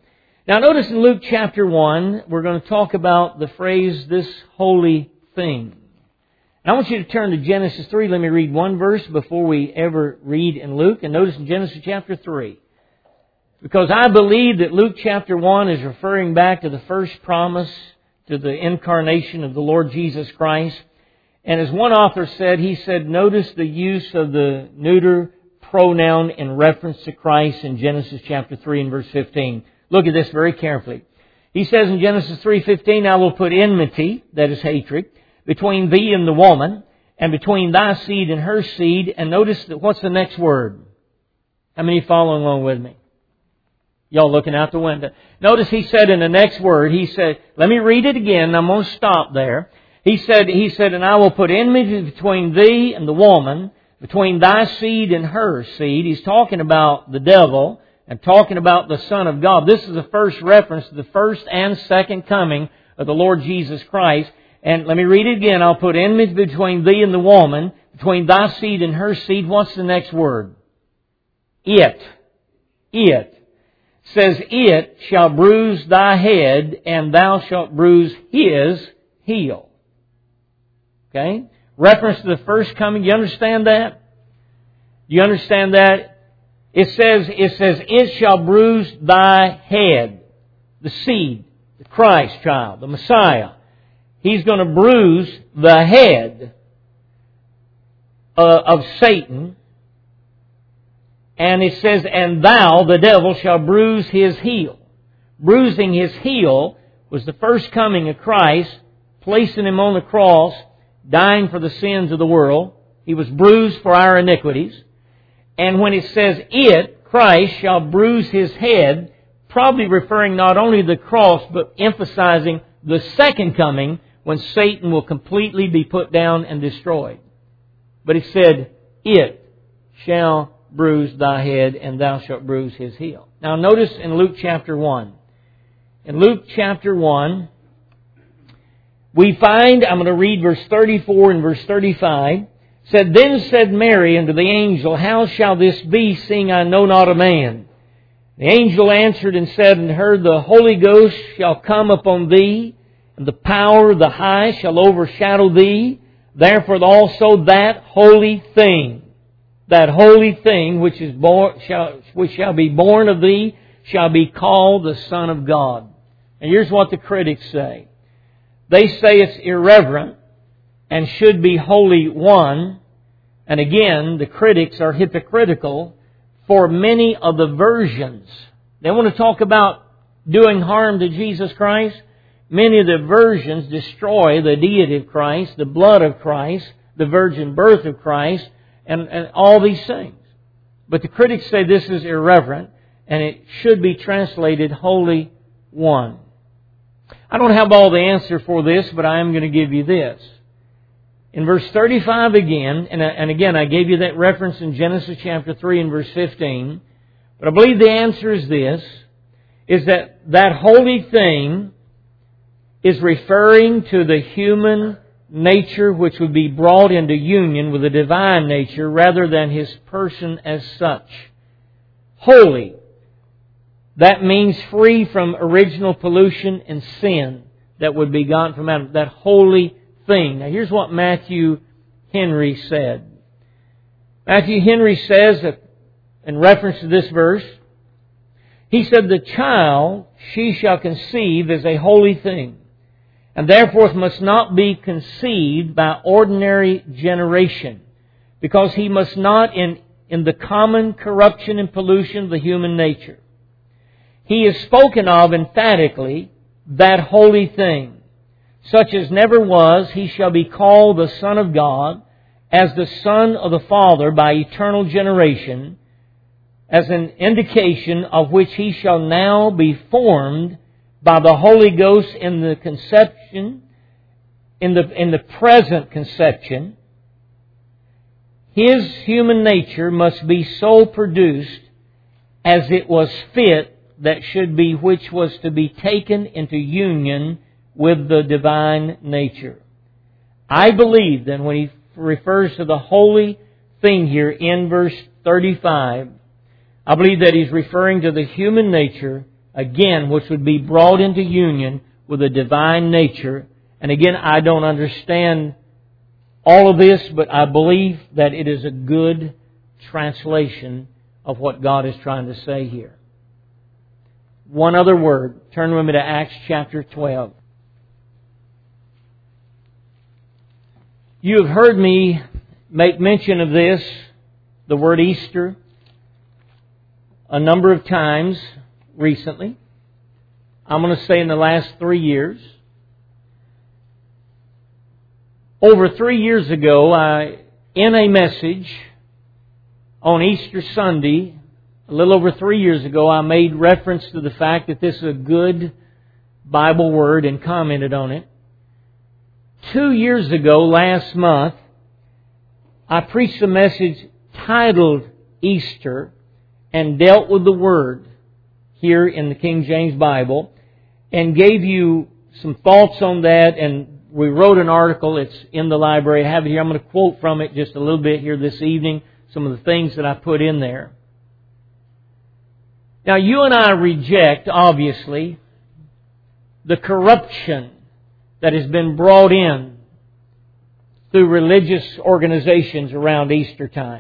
Now notice in Luke chapter one, we're going to talk about the phrase, this holy thing. And I want you to turn to Genesis three. Let me read one verse before we ever read in Luke. And notice in Genesis chapter three. Because I believe that Luke chapter one is referring back to the first promise, to the incarnation of the Lord Jesus Christ. And as one author said, he said, notice the use of the neuter pronoun in reference to Christ in Genesis chapter three and verse fifteen. Look at this very carefully. He says in Genesis three fifteen, I will put enmity, that is hatred, between thee and the woman, and between thy seed and her seed. And notice that what's the next word? How many following along with me? Y'all looking out the window. Notice he said in the next word, he said, let me read it again, I'm going to stop there. He said, he said, and I will put enmity between thee and the woman, between thy seed and her seed. He's talking about the devil and talking about the Son of God. This is the first reference to the first and second coming of the Lord Jesus Christ. And let me read it again. I'll put enmity between thee and the woman, between thy seed and her seed. What's the next word? It. It. Says, it shall bruise thy head, and thou shalt bruise his heel. Okay? Reference to the first coming. You understand that? You understand that? It says, it says, it shall bruise thy head. The seed, the Christ child, the Messiah. He's going to bruise the head uh, of Satan. And it says, and thou, the devil, shall bruise his heel. Bruising his heel was the first coming of Christ, placing Him on the cross, dying for the sins of the world. He was bruised for our iniquities. And when it says, it, Christ, shall bruise his head, probably referring not only to the cross, but emphasizing the second coming, when Satan will completely be put down and destroyed. But it said, it shall bruise thy head, and thou shalt bruise his heel. Now notice in Luke chapter one. In Luke chapter one, we find, I'm going to read verse thirty-four and verse thirty-five. Said, then said Mary unto the angel, how shall this be, seeing I know not a man? The angel answered and said unto her, the Holy Ghost shall come upon thee, and the power of the high shall overshadow thee. Therefore also that holy thing, that holy thing which is born, shall, which shall be born of thee, shall be called the Son of God. And here's what the critics say. They say it's irreverent and should be Holy One. And again, the critics are hypocritical for many of the versions. They want to talk about doing harm to Jesus Christ. Many of the versions destroy the deity of Christ, the blood of Christ, the virgin birth of Christ, and, and all these things. But the critics say this is irreverent, and it should be translated Holy One. I don't have all the answer for this, but I am going to give you this. In verse thirty-five again, and, and again I gave you that reference in Genesis chapter three and verse fifteen, but I believe the answer is this, is that that holy thing is referring to the human nature which would be brought into union with the divine nature rather than His person as such. Holy. That means free from original pollution and sin that would be gone from Adam. That holy thing. Now here's what Matthew Henry said. Matthew Henry says that in reference to this verse, he said, the child she shall conceive is a holy thing, and therefore must not be conceived by ordinary generation, because he must not in, in the common corruption and pollution of the human nature. He is spoken of emphatically, that holy thing, such as never was, he shall be called the Son of God, as the Son of the Father by eternal generation, as an indication of which he shall now be formed by the Holy Ghost in the conception, in the, in the present conception. His human nature must be so produced as it was fit that should be, which was to be taken into union with the divine nature. I believe that when he refers to the holy thing here in verse thirty-five, I believe that he's referring to the human nature again, which would be brought into union with a divine nature. And again, I don't understand all of this, but I believe that it is a good translation of what God is trying to say here. One other word. Turn with me to Acts chapter twelve. You have heard me make mention of this, the word Easter, a number of times recently. I'm going to say in the last three years. Over three years ago, I, in a message on Easter Sunday, a little over three years ago, I made reference to the fact that this is a good Bible word and commented on it. Two years ago, last month, I preached a message titled Easter and dealt with the word here in the King James Bible and gave you some thoughts on that, and we wrote an article. It's in the library. I have it here. I'm going to quote from it just a little bit here this evening, some of the things that I put in there. Now, you and I reject, obviously, the corruption that has been brought in through religious organizations around Easter time.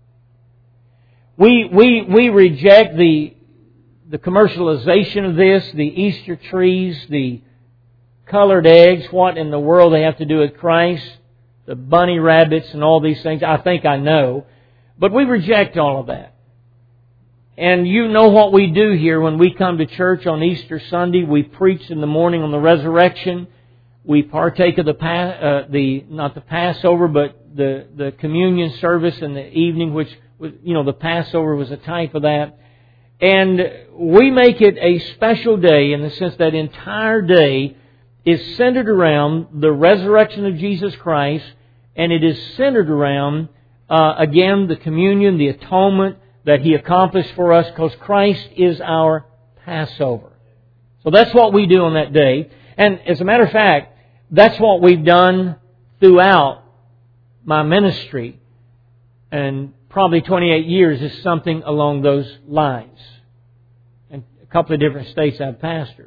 We we we reject the the commercialization of this, the Easter trees, the colored eggs, what in the world they have to do with Christ, the bunny rabbits and all these things. I think I know. But we reject all of that. And you know what we do here when we come to church on Easter Sunday. We preach in the morning on the resurrection. We partake of the, uh, the not the Passover, but the, the communion service in the evening, which, was, you know, the Passover was a type of that. And we make it a special day in the sense that entire day is centered around the resurrection of Jesus Christ, and it is centered around, uh, again, the communion, the atonement that He accomplished for us, because Christ is our Passover. So that's what we do on that day. And as a matter of fact, that's what we've done throughout my ministry. And probably twenty-eight years is something along those lines. And a couple of different states I've pastored.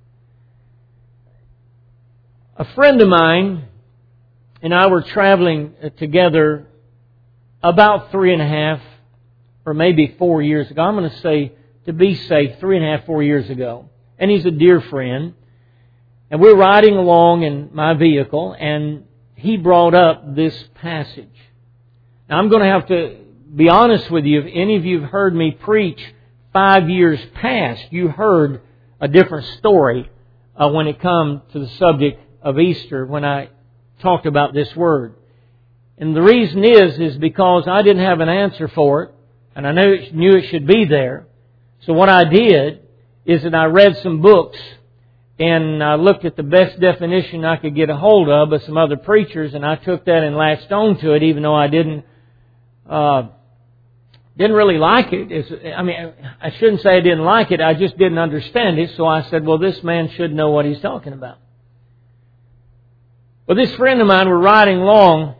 A friend of mine and I were traveling together about three and a half or maybe four years ago. I'm going to say, to be safe, three and a half, four years ago. And he's a dear friend. And we're riding along in my vehicle, and he brought up this passage. Now, I'm going to have to be honest with you. If any of you have heard me preach five years past, you heard a different story uh, when it comes to the subject of Easter when I talked about this word. And the reason is, is because I didn't have an answer for it, and I knew it, knew it should be there. So what I did is that I read some books, and I looked at the best definition I could get a hold of by some other preachers, and I took that and latched on to it, even though I didn't uh, didn't really like it. It's, I mean, I shouldn't say I didn't like it. I just didn't understand it. So I said, well, this man should know what he's talking about. Well, this friend of mine, we're riding along,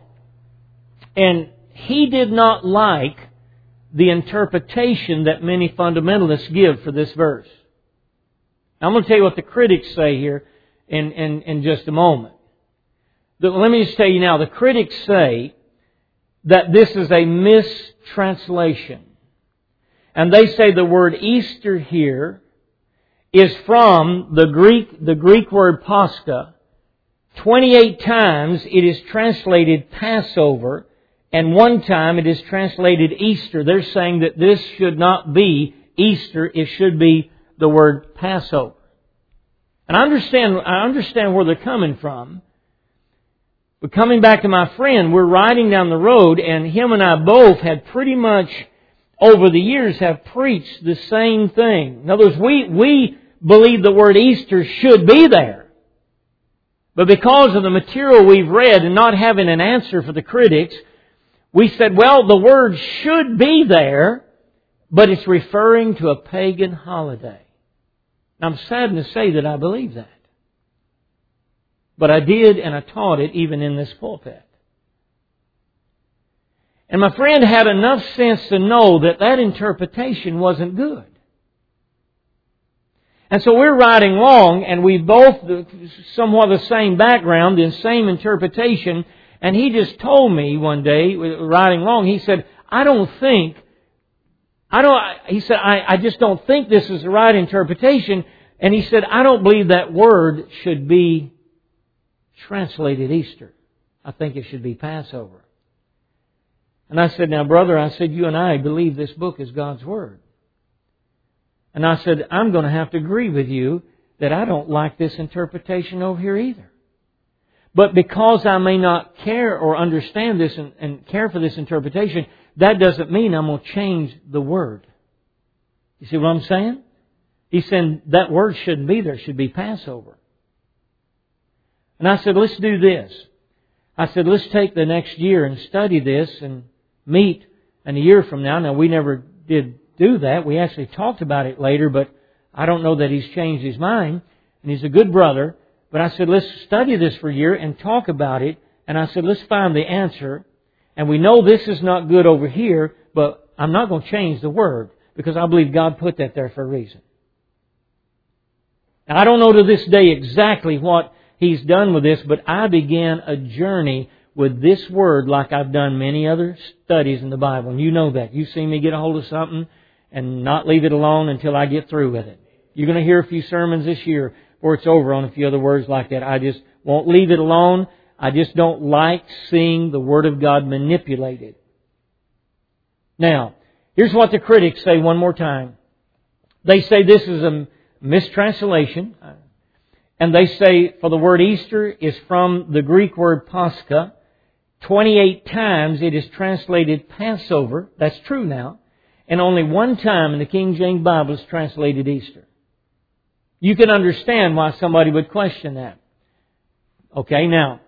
and he did not like the interpretation that many fundamentalists give for this verse. I'm going to tell you what the critics say here in, in, in just a moment. But let me just tell you now, the critics say that this is a mistranslation. And they say the word Easter here is from the Greek, the Greek word Pascha. twenty-eight times it is translated Passover, and one time it is translated Easter. They're saying that this should not be Easter, it should be the word Passover. And I understand, I understand where they're coming from. But coming back to my friend, we're riding down the road, and him and I both had pretty much, over the years, have preached the same thing. In other words, we, we believe the word Easter should be there. But because of the material we've read and not having an answer for the critics, we said, well, the word should be there, but it's referring to a pagan holiday. I'm saddened to say that I believe that. But I did, and I taught it even in this pulpit. And my friend had enough sense to know that that interpretation wasn't good. And so we're riding along, and we both somewhat the same background, the same interpretation. And he just told me one day, riding along, he said, I don't think, I don't, he said, I, I just don't think this is the right interpretation. And he said, I don't believe that word should be translated Easter. I think it should be Passover. And I said, now brother, I said, you and I believe this book is God's Word. And I said, I'm going to have to agree with you that I don't like this interpretation over here either. But because I may not care or understand this and, and care for this interpretation, that doesn't mean I'm going to change the word. You see what I'm saying? He's saying that word shouldn't be there. It should be Passover. And I said, let's do this. I said, let's take the next year and study this and meet in a year from now. Now, we never did do that. We actually talked about it later, but I don't know that he's changed his mind. And he's a good brother. But I said, let's study this for a year and talk about it. And I said, let's find the answer. And we know this is not good over here, but I'm not going to change the word because I believe God put that there for a reason. Now, I don't know to this day exactly what he's done with this, but I began a journey with this word like I've done many other studies in the Bible. And you know that. You've seen me get a hold of something and not leave it alone until I get through with it. You're going to hear a few sermons this year before it's over on a few other words like that. I just won't leave it alone. I just don't like seeing the Word of God manipulated. Now, here's what the critics say one more time. They say this is a mistranslation. And they say for the word Easter is from the Greek word Pascha. twenty-eight times it is translated Passover. That's true now. And only one time in the King James Bible is translated Easter. You can understand why somebody would question that. Okay, now.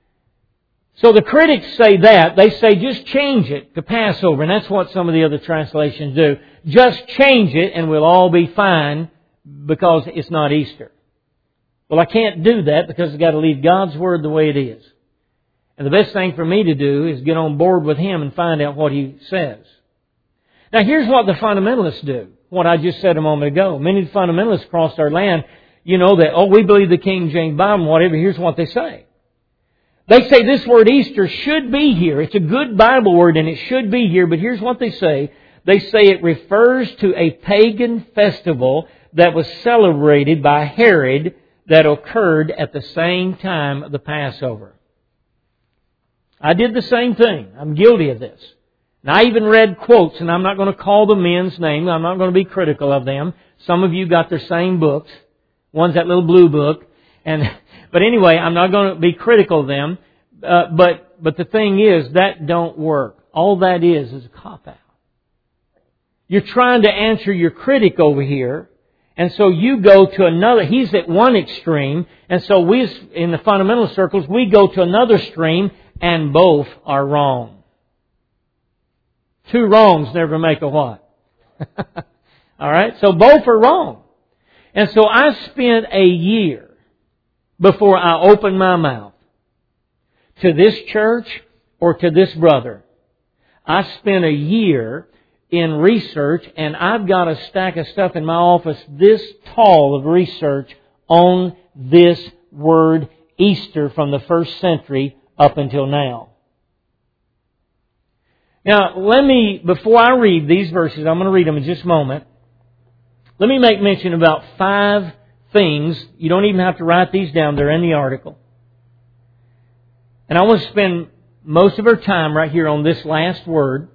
So the critics say that. They say just change it to Passover. And that's what some of the other translations do. Just change it and we'll all be fine because it's not Easter. Well, I can't do that because I've got to leave God's Word the way it is. And the best thing for me to do is get on board with Him and find out what He says. Now, here's what the fundamentalists do. What I just said a moment ago. Many of the fundamentalists across our land, you know, that, oh, we believe the King James Bible and whatever. Here's what they say. They say this word Easter should be here. It's a good Bible word and it should be here. But here's what they say. They say it refers to a pagan festival that was celebrated by Herod that occurred at the same time of the Passover. I did the same thing. I'm guilty of this. And I even read quotes, and I'm not going to call the men's name. I'm not going to be critical of them. Some of you got their same books. One's that little blue book. And but anyway, I'm not going to be critical of them. Uh, but but the thing is, that don't work. All that is is a cop-out. You're trying to answer your critic over here. And so you go to another, he's at one extreme, and so we, in the fundamental circles, we go to another extreme, and both are wrong. Two wrongs never make a what? Alright, so both are wrong. And so I spent a year before I opened my mouth to this church or to this brother. I spent a year in research, and I've got a stack of stuff in my office this tall of research on this word Easter from the first century up until now. Now, let me, before I read these verses, I'm going to read them in just a moment. Let me make mention about five things. You don't even have to write these down. They're in the article. And I want to spend most of our time right here on this last word.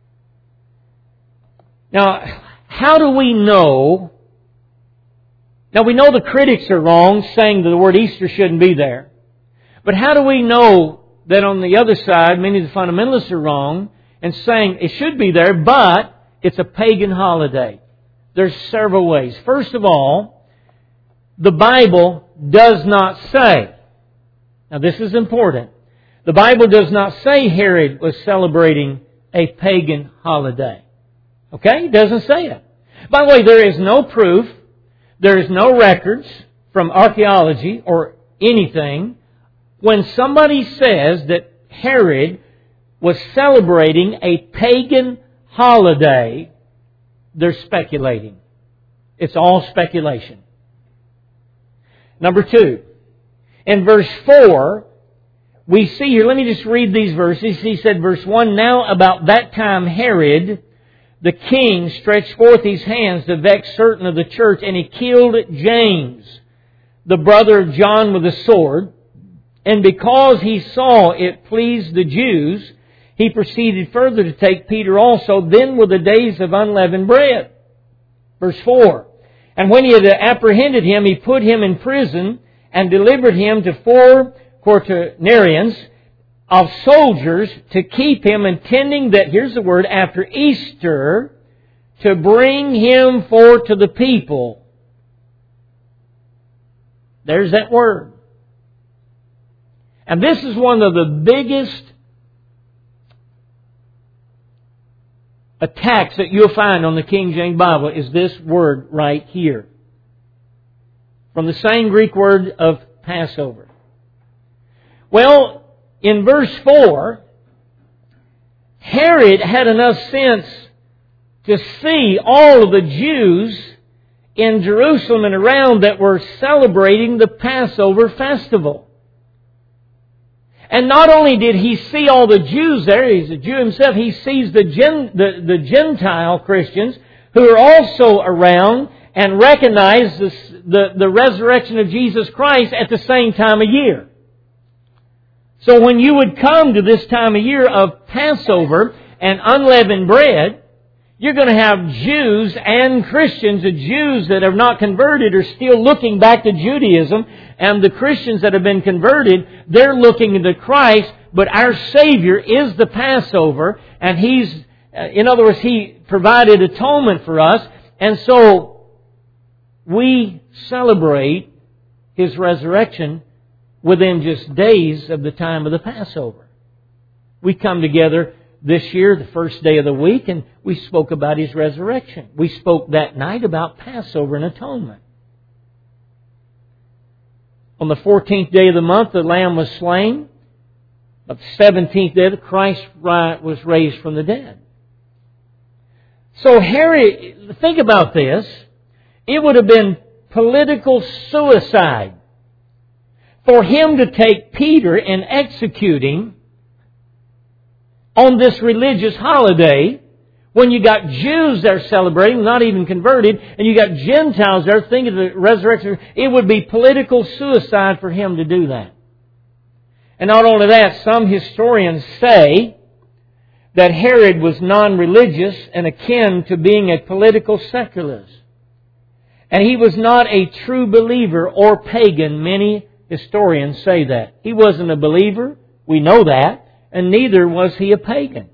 Now, how do we know? Now, we know the critics are wrong, saying that the word Easter shouldn't be there. But how do we know that on the other side, many of the fundamentalists are wrong and saying it should be there, but it's a pagan holiday? There's several ways. First of all, the Bible does not say. Now, this is important. The Bible does not say Herod was celebrating a pagan holiday. Okay? It doesn't say it. By the way, there is no proof, there is no records from archaeology or anything when somebody says that Herod was celebrating a pagan holiday. They're speculating. It's all speculation. Number two, in verse four, we see here, let me just read these verses. He said, verse one, "Now about that time Herod, the king, stretched forth his hands to vex certain of the church, and he killed James, the brother of John, with a sword. And because he saw it pleased the Jews, he proceeded further to take Peter also. Then were the days of unleavened bread." Verse four, "And when he had apprehended him, he put him in prison and delivered him to four quaternarians of soldiers to keep him, intending that," here's the word, "after Easter, to bring him forth to the people." There's that word. And this is one of the biggest attacks that you'll find on the King James Bible, is this word right here. From the same Greek word of Passover. Well, in verse four, Herod had enough sense to see all of the Jews in Jerusalem and around that were celebrating the Passover festival. And not only did he see all the Jews there, he's a Jew himself, he sees the, Gen, the, the Gentile Christians who are also around and recognize the, the, the resurrection of Jesus Christ at the same time of year. So when you would come to this time of year of Passover and unleavened bread, you're going to have Jews and Christians. The Jews that have not converted are still looking back to Judaism, and the Christians that have been converted, they're looking into Christ. But our Savior is the Passover, and He's, in other words, He provided atonement for us, and so we celebrate His resurrection within just days of the time of the Passover. We come together this year, the first day of the week, and we spoke about His resurrection. We spoke that night about Passover and atonement. On the fourteenth day of the month, the Lamb was slain. On the seventeenth day, Christ was raised from the dead. So Herod, think about this. It would have been political suicide for him to take Peter and execute him on this religious holiday, when you got Jews there celebrating, not even converted, and you got Gentiles there thinking of the resurrection. It would be political suicide for him to do that. And not only that, some historians say that Herod was non-religious and akin to being a political secularist. And he was not a true believer or pagan. Many historians say that. He wasn't a believer, we know that, and neither was he a pagan.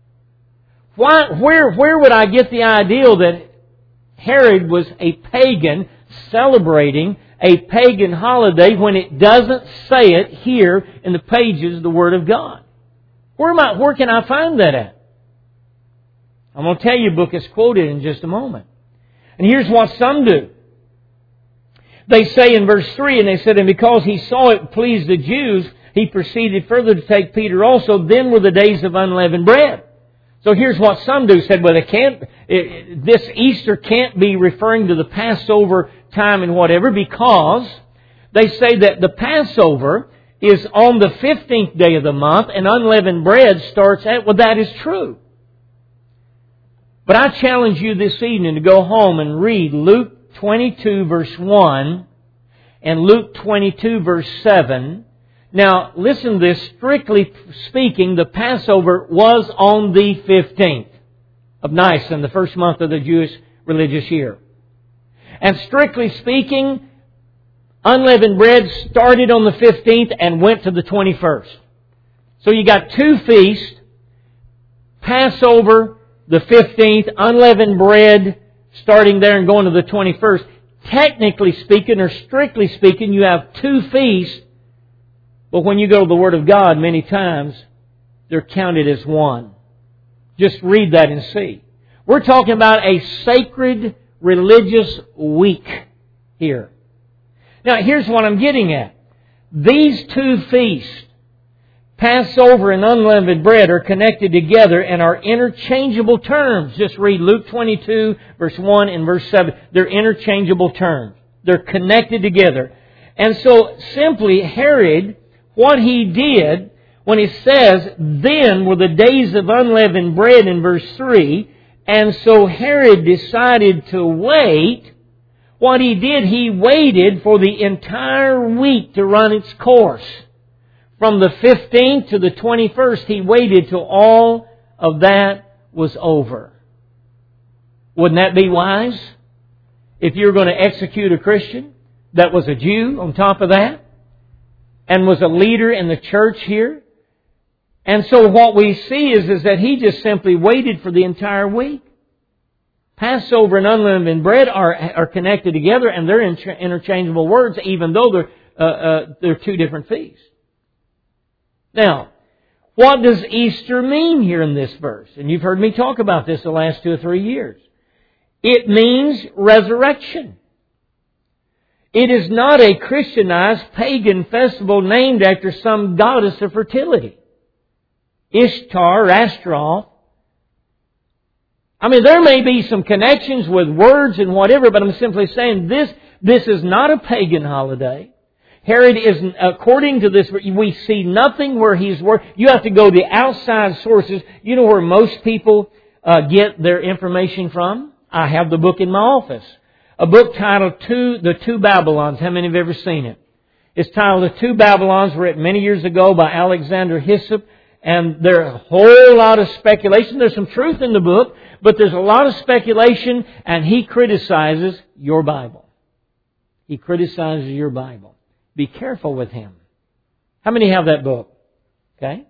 Why, where, where would I get the idea that Herod was a pagan celebrating a pagan holiday when it doesn't say it here in the pages of the Word of God? Where am I, where can I find that at? I'm going to tell you a book is quoted in just a moment. And here's what some do. They say in verse three, and they said, "And because he saw it pleased the Jews, he proceeded further to take Peter also. Then were the days of unleavened bread." So here's what some do. Said, well, it can't, it, this Easter can't be referring to the Passover time and whatever, because they say that the Passover is on the fifteenth day of the month and unleavened bread starts at, well, that is true. But I challenge you this evening to go home and read Luke twenty-two verse one and Luke twenty-two verse seven. Now, listen to this. Strictly speaking, the Passover was on the fifteenth of Nisan, the first month of the Jewish religious year. And strictly speaking, unleavened bread started on the fifteenth and went to the twenty-first. So you got two feasts, Passover, the fifteenth, unleavened bread starting there and going to the twenty-first. Technically speaking, or strictly speaking, you have two feasts. But when you go to the Word of God, many times, they're counted as one. Just read that and see. We're talking about a sacred religious week here. Now, here's what I'm getting at. These two feasts, Passover and unleavened bread, are connected together and are interchangeable terms. Just read Luke twenty-two, verse one and verse seven. They're interchangeable terms. They're connected together. And so simply Herod, what he did, when he says, then were the days of unleavened bread in verse three, and so Herod decided to wait. What he did, he waited for the entire week to run its course. From the fifteenth to the twenty-first, he waited till all of that was over. Wouldn't that be wise? If you were going to execute a Christian that was a Jew on top of that, and was a leader in the church here. And so what we see is, is that he just simply waited for the entire week. Passover and unleavened bread are, are connected together, and they're inter- interchangeable words, even though they're, uh, uh, they're two different feasts. Now, what does Easter mean here in this verse? And you've heard me talk about this the last two or three years. It means resurrection. It is not a Christianized pagan festival named after some goddess of fertility. Ishtar or Ashtaroth. I mean, there may be some connections with words and whatever, but I'm simply saying this, this is not a pagan holiday. Herod is, according to this, we see nothing where he's work. You have to go to the outside sources. You know where most people uh, get their information from? I have the book in my office. A book titled Two, The Two Babylons. How many have ever seen it? It's titled The Two Babylons, written many years ago by Alexander Hyssop. And there's a whole lot of speculation. There's some truth in the book, but there's a lot of speculation, and he criticizes your Bible. He criticizes your Bible. Be careful with him. How many have that book? Okay?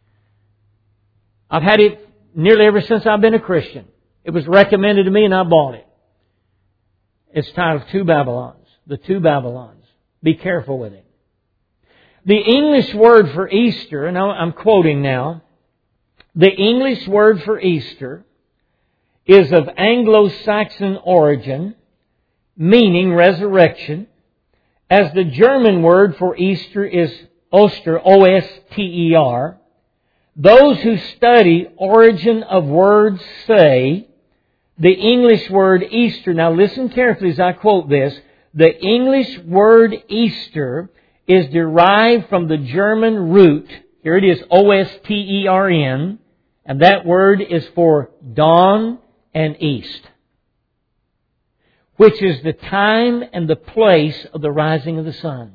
I've had it nearly ever since I've been a Christian. It was recommended to me and I bought it. It's titled Two Babylons. The Two Babylons. Be careful with it. The English word for Easter, and I'm quoting now, the English word for Easter is of Anglo-Saxon origin, meaning resurrection, as the German word for Easter is Oster, O S T E R. Those who study origin of words say the English word Easter, now listen carefully as I quote this, the English word Easter is derived from the German root, here it is, O S T E R N, and that word is for dawn and east, which is the time and the place of the rising of the sun.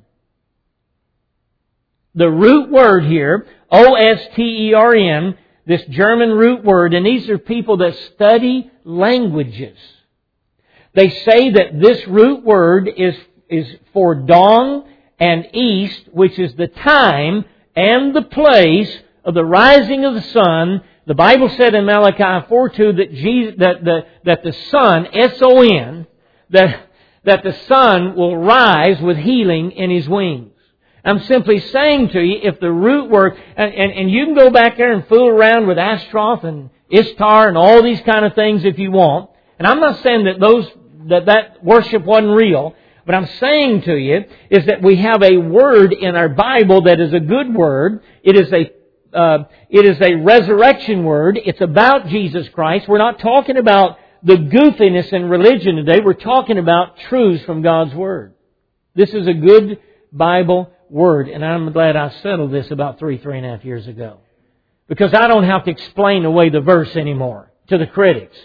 The root word here, O S T E R N, this German root word, and these are people that study languages. They say that this root word is, is for dawn and east, which is the time and the place of the rising of the sun. The Bible said in Malachi four two that Jesus, that the that the sun, S O N, that that the sun will rise with healing in His wings. I'm simply saying to you, if the root word, and, and, and you can go back there and fool around with Ashtaroth and Ishtar and all these kind of things if you want. And I'm not saying that those that that worship wasn't real. What I'm saying to you is that we have a word in our Bible that is a good word. It is a uh, it is a resurrection word. It's about Jesus Christ. We're not talking about the goofiness in religion today. We're talking about truths from God's Word. This is a good Bible word, and I'm glad I settled this about three, three and a half years ago. Because I don't have to explain away the verse anymore to the critics.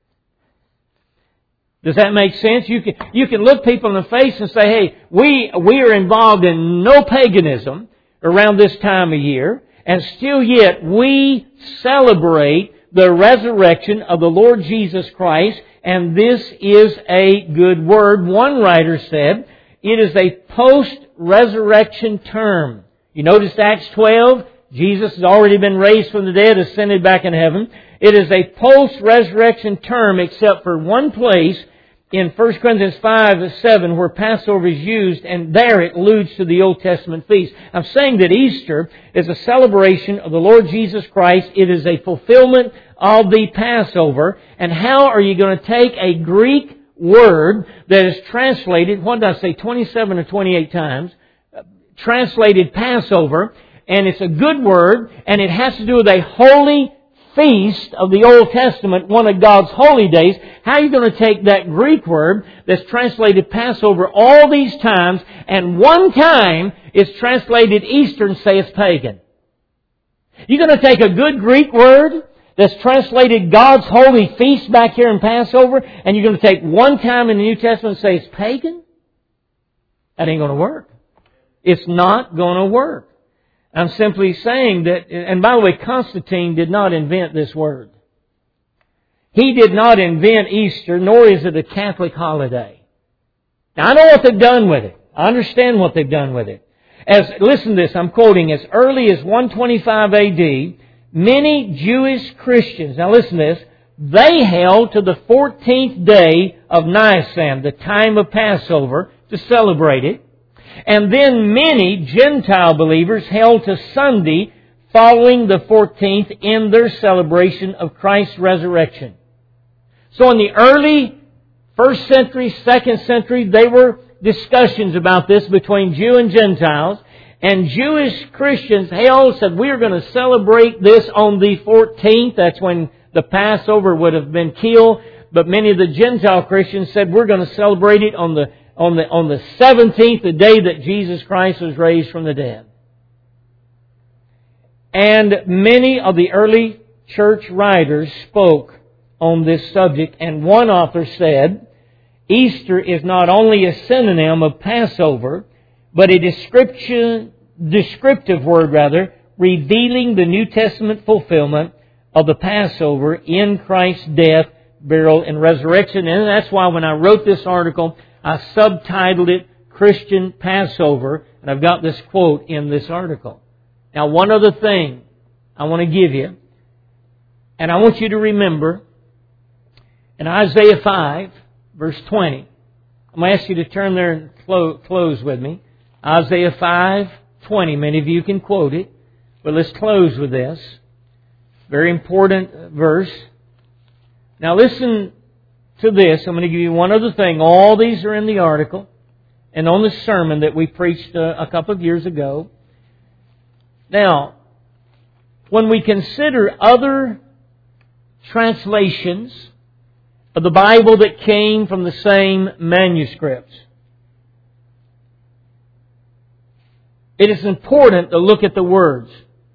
Does that make sense? You can, you can look people in the face and say, hey, we, we are involved in no paganism around this time of year, and still yet we celebrate the resurrection of the Lord Jesus Christ, and this is a good word. One writer said, it is a post-resurrection term. You notice Acts twelve? Jesus has already been raised from the dead, ascended back in heaven. It is a post-resurrection term except for one place in First Corinthians five seven where Passover is used, and there it alludes to the Old Testament feast. I'm saying that Easter is a celebration of the Lord Jesus Christ. It is a fulfillment of the Passover. And how are you going to take a Greek word that is translated, what did I say, twenty-seven or twenty-eight times, translated Passover, and it's a good word, and it has to do with a holy feast of the Old Testament, one of God's holy days, how are you going to take that Greek word that's translated Passover all these times, and one time it's translated Easter and say it's pagan? You're going to take a good Greek word that's translated God's holy feast back here in Passover, and you're going to take one time in the New Testament and say it's pagan? That ain't going to work. It's not going to work. I'm simply saying that, and by the way, Constantine did not invent this word. He did not invent Easter, nor is it a Catholic holiday. Now, I know what they've done with it. I understand what they've done with it. As, listen to this, I'm quoting, as early as one twenty-five A D, many Jewish Christians, now listen to this, they held to the fourteenth day of Nisan, the time of Passover, to celebrate it. And then many Gentile believers held to Sunday following the fourteenth in their celebration of Christ's resurrection. So in the early first century, second century, there were discussions about this between Jew and Gentiles. And Jewish Christians held, said, we are going to celebrate this on the fourteenth. That's when the Passover would have been killed. But many of the Gentile Christians said, we're going to celebrate it on the On the, on the seventeenth, the day that Jesus Christ was raised from the dead. And many of the early church writers spoke on this subject. And one author said, Easter is not only a synonym of Passover, but a description, descriptive word rather, revealing the New Testament fulfillment of the Passover in Christ's death, burial, and resurrection. And that's why when I wrote this article, I subtitled it Christian Passover, and I've got this quote in this article. Now, one other thing I want to give you, and I want you to remember, in Isaiah five, verse twenty, I'm going to ask you to turn there and close with me. Isaiah five twenty, many of you can quote it, but let's close with this. Very important verse. Now listen to this. I'm going to give you one other thing. All these are in the article and on the sermon that we preached a, a couple of years ago. Now, when we consider other translations of the Bible that came from the same manuscripts, it is important to look at the words.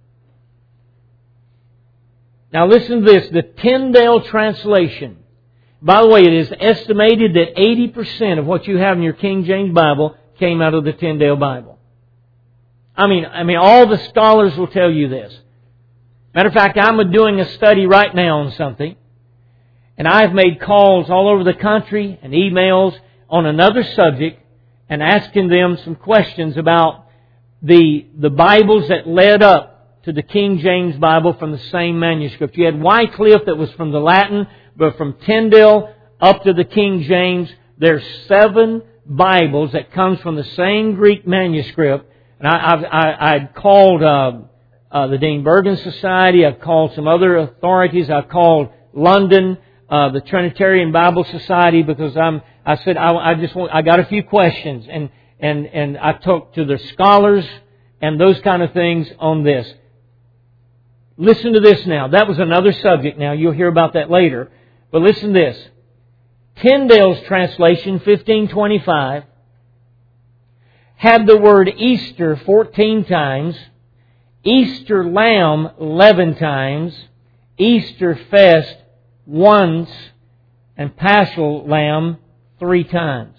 Now listen to this. The Tyndale translation. By the way, it is estimated that eighty percent of what you have in your King James Bible came out of the Tyndale Bible. I mean, I mean, all the scholars will tell you this. Matter of fact, I'm doing a study right now on something, and I've made calls all over the country and emails on another subject and asking them some questions about the the Bibles that led up to the King James Bible from the same manuscript. You had Wycliffe that was from the Latin, but from Tyndale up to the King James, there's seven Bibles that comes from the same Greek manuscript. And I, I've I, I'd called uh, uh, the Dean Bergen Society. I've called some other authorities. I've called London, uh, the Trinitarian Bible Society, because I'm. I said I, I just want. I got a few questions, and and and I talked to the scholars and those kind of things on this. Listen to this now. That was another subject. Now you'll hear about that later. But listen to this. Tyndale's translation, fifteen twenty-five, had the word Easter fourteen times, Easter Lamb eleven times, Easter Fest once, and Paschal Lamb three times.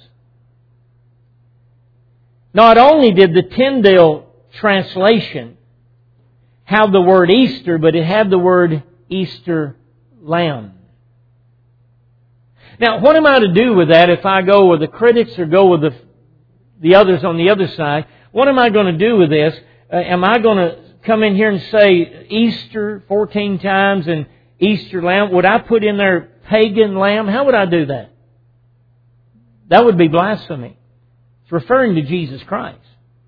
Not only did the Tyndale translation have the word Easter, but it had the word Easter Lamb. Now, what am I to do with that if I go with the critics or go with the the others on the other side? What am I going to do with this? Uh, am I going to come in here and say Easter fourteen times and Easter Lamb? Would I put in there pagan lamb? How would I do that? That would be blasphemy. It's referring to Jesus Christ.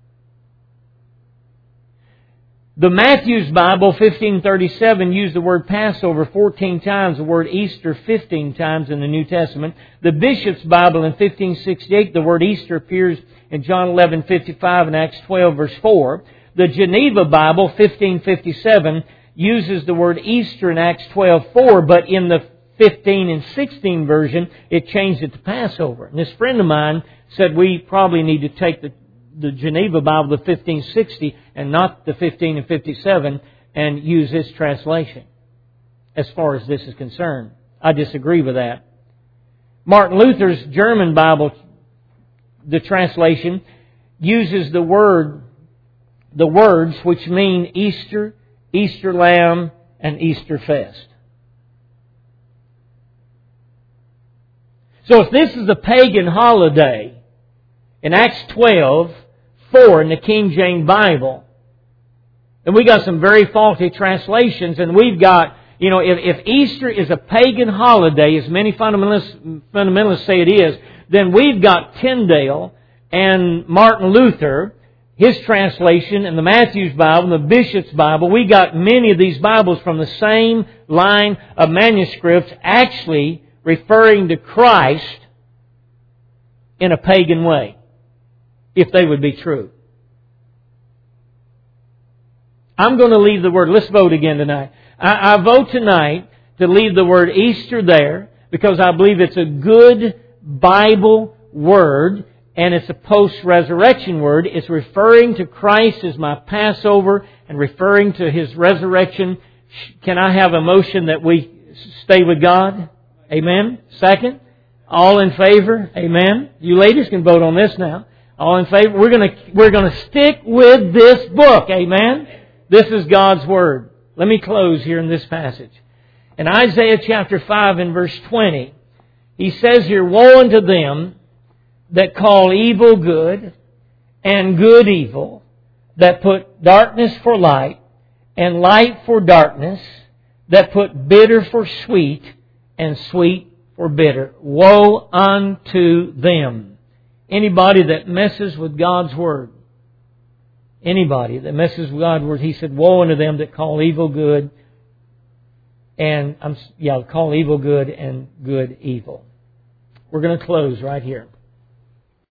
The Matthew's Bible, fifteen thirty-seven, used the word Passover fourteen times, the word Easter fifteen times in the New Testament. The Bishop's Bible in fifteen sixty-eight, the word Easter appears in John eleven fifty-five and Acts twelve verse four. The Geneva Bible, fifteen fifty-seven, uses the word Easter in Acts twelve four, but in the fifteen and sixteen version, it changed it to Passover. And this friend of mine said we probably need to take the, the Geneva Bible, the fifteen sixty, and not the fifteen and fifty-seven, and use this translation as far as this is concerned. I disagree with that. Martin Luther's German Bible, the translation, uses the word, the words which mean Easter, Easter Lamb, and Easter Fest. So if this is a pagan holiday, in Acts twelve four in the King James Bible, and we got some very faulty translations, and we've got, you know, if, if Easter is a pagan holiday, as many fundamentalists, fundamentalists say it is, then we've got Tyndale and Martin Luther, his translation, and the Matthew's Bible, and the Bishop's Bible. We got many of these Bibles from the same line of manuscripts actually referring to Christ in a pagan way, if they would be true. I'm going to leave the word, let's vote again tonight. I, I vote tonight to leave the word Easter there because I believe it's a good Bible word and it's a post-resurrection word. It's referring to Christ as my Passover and referring to His resurrection. Can I have a motion that we stay with God? Amen. Second. All in favor? Amen. You ladies can vote on this now. All in favor? We're going to, we're going to stick with this book. Amen. This is God's Word. Let me close here in this passage. In Isaiah chapter five and verse twenty, He says here, "Woe unto them that call evil good and good evil, that put darkness for light and light for darkness, that put bitter for sweet and sweet for bitter." Woe unto them. Anybody that messes with God's Word, anybody that messes with God's Word, He said, "Woe unto them that call evil good and, I'm, yeah, call evil good and good evil." We're going to close right here.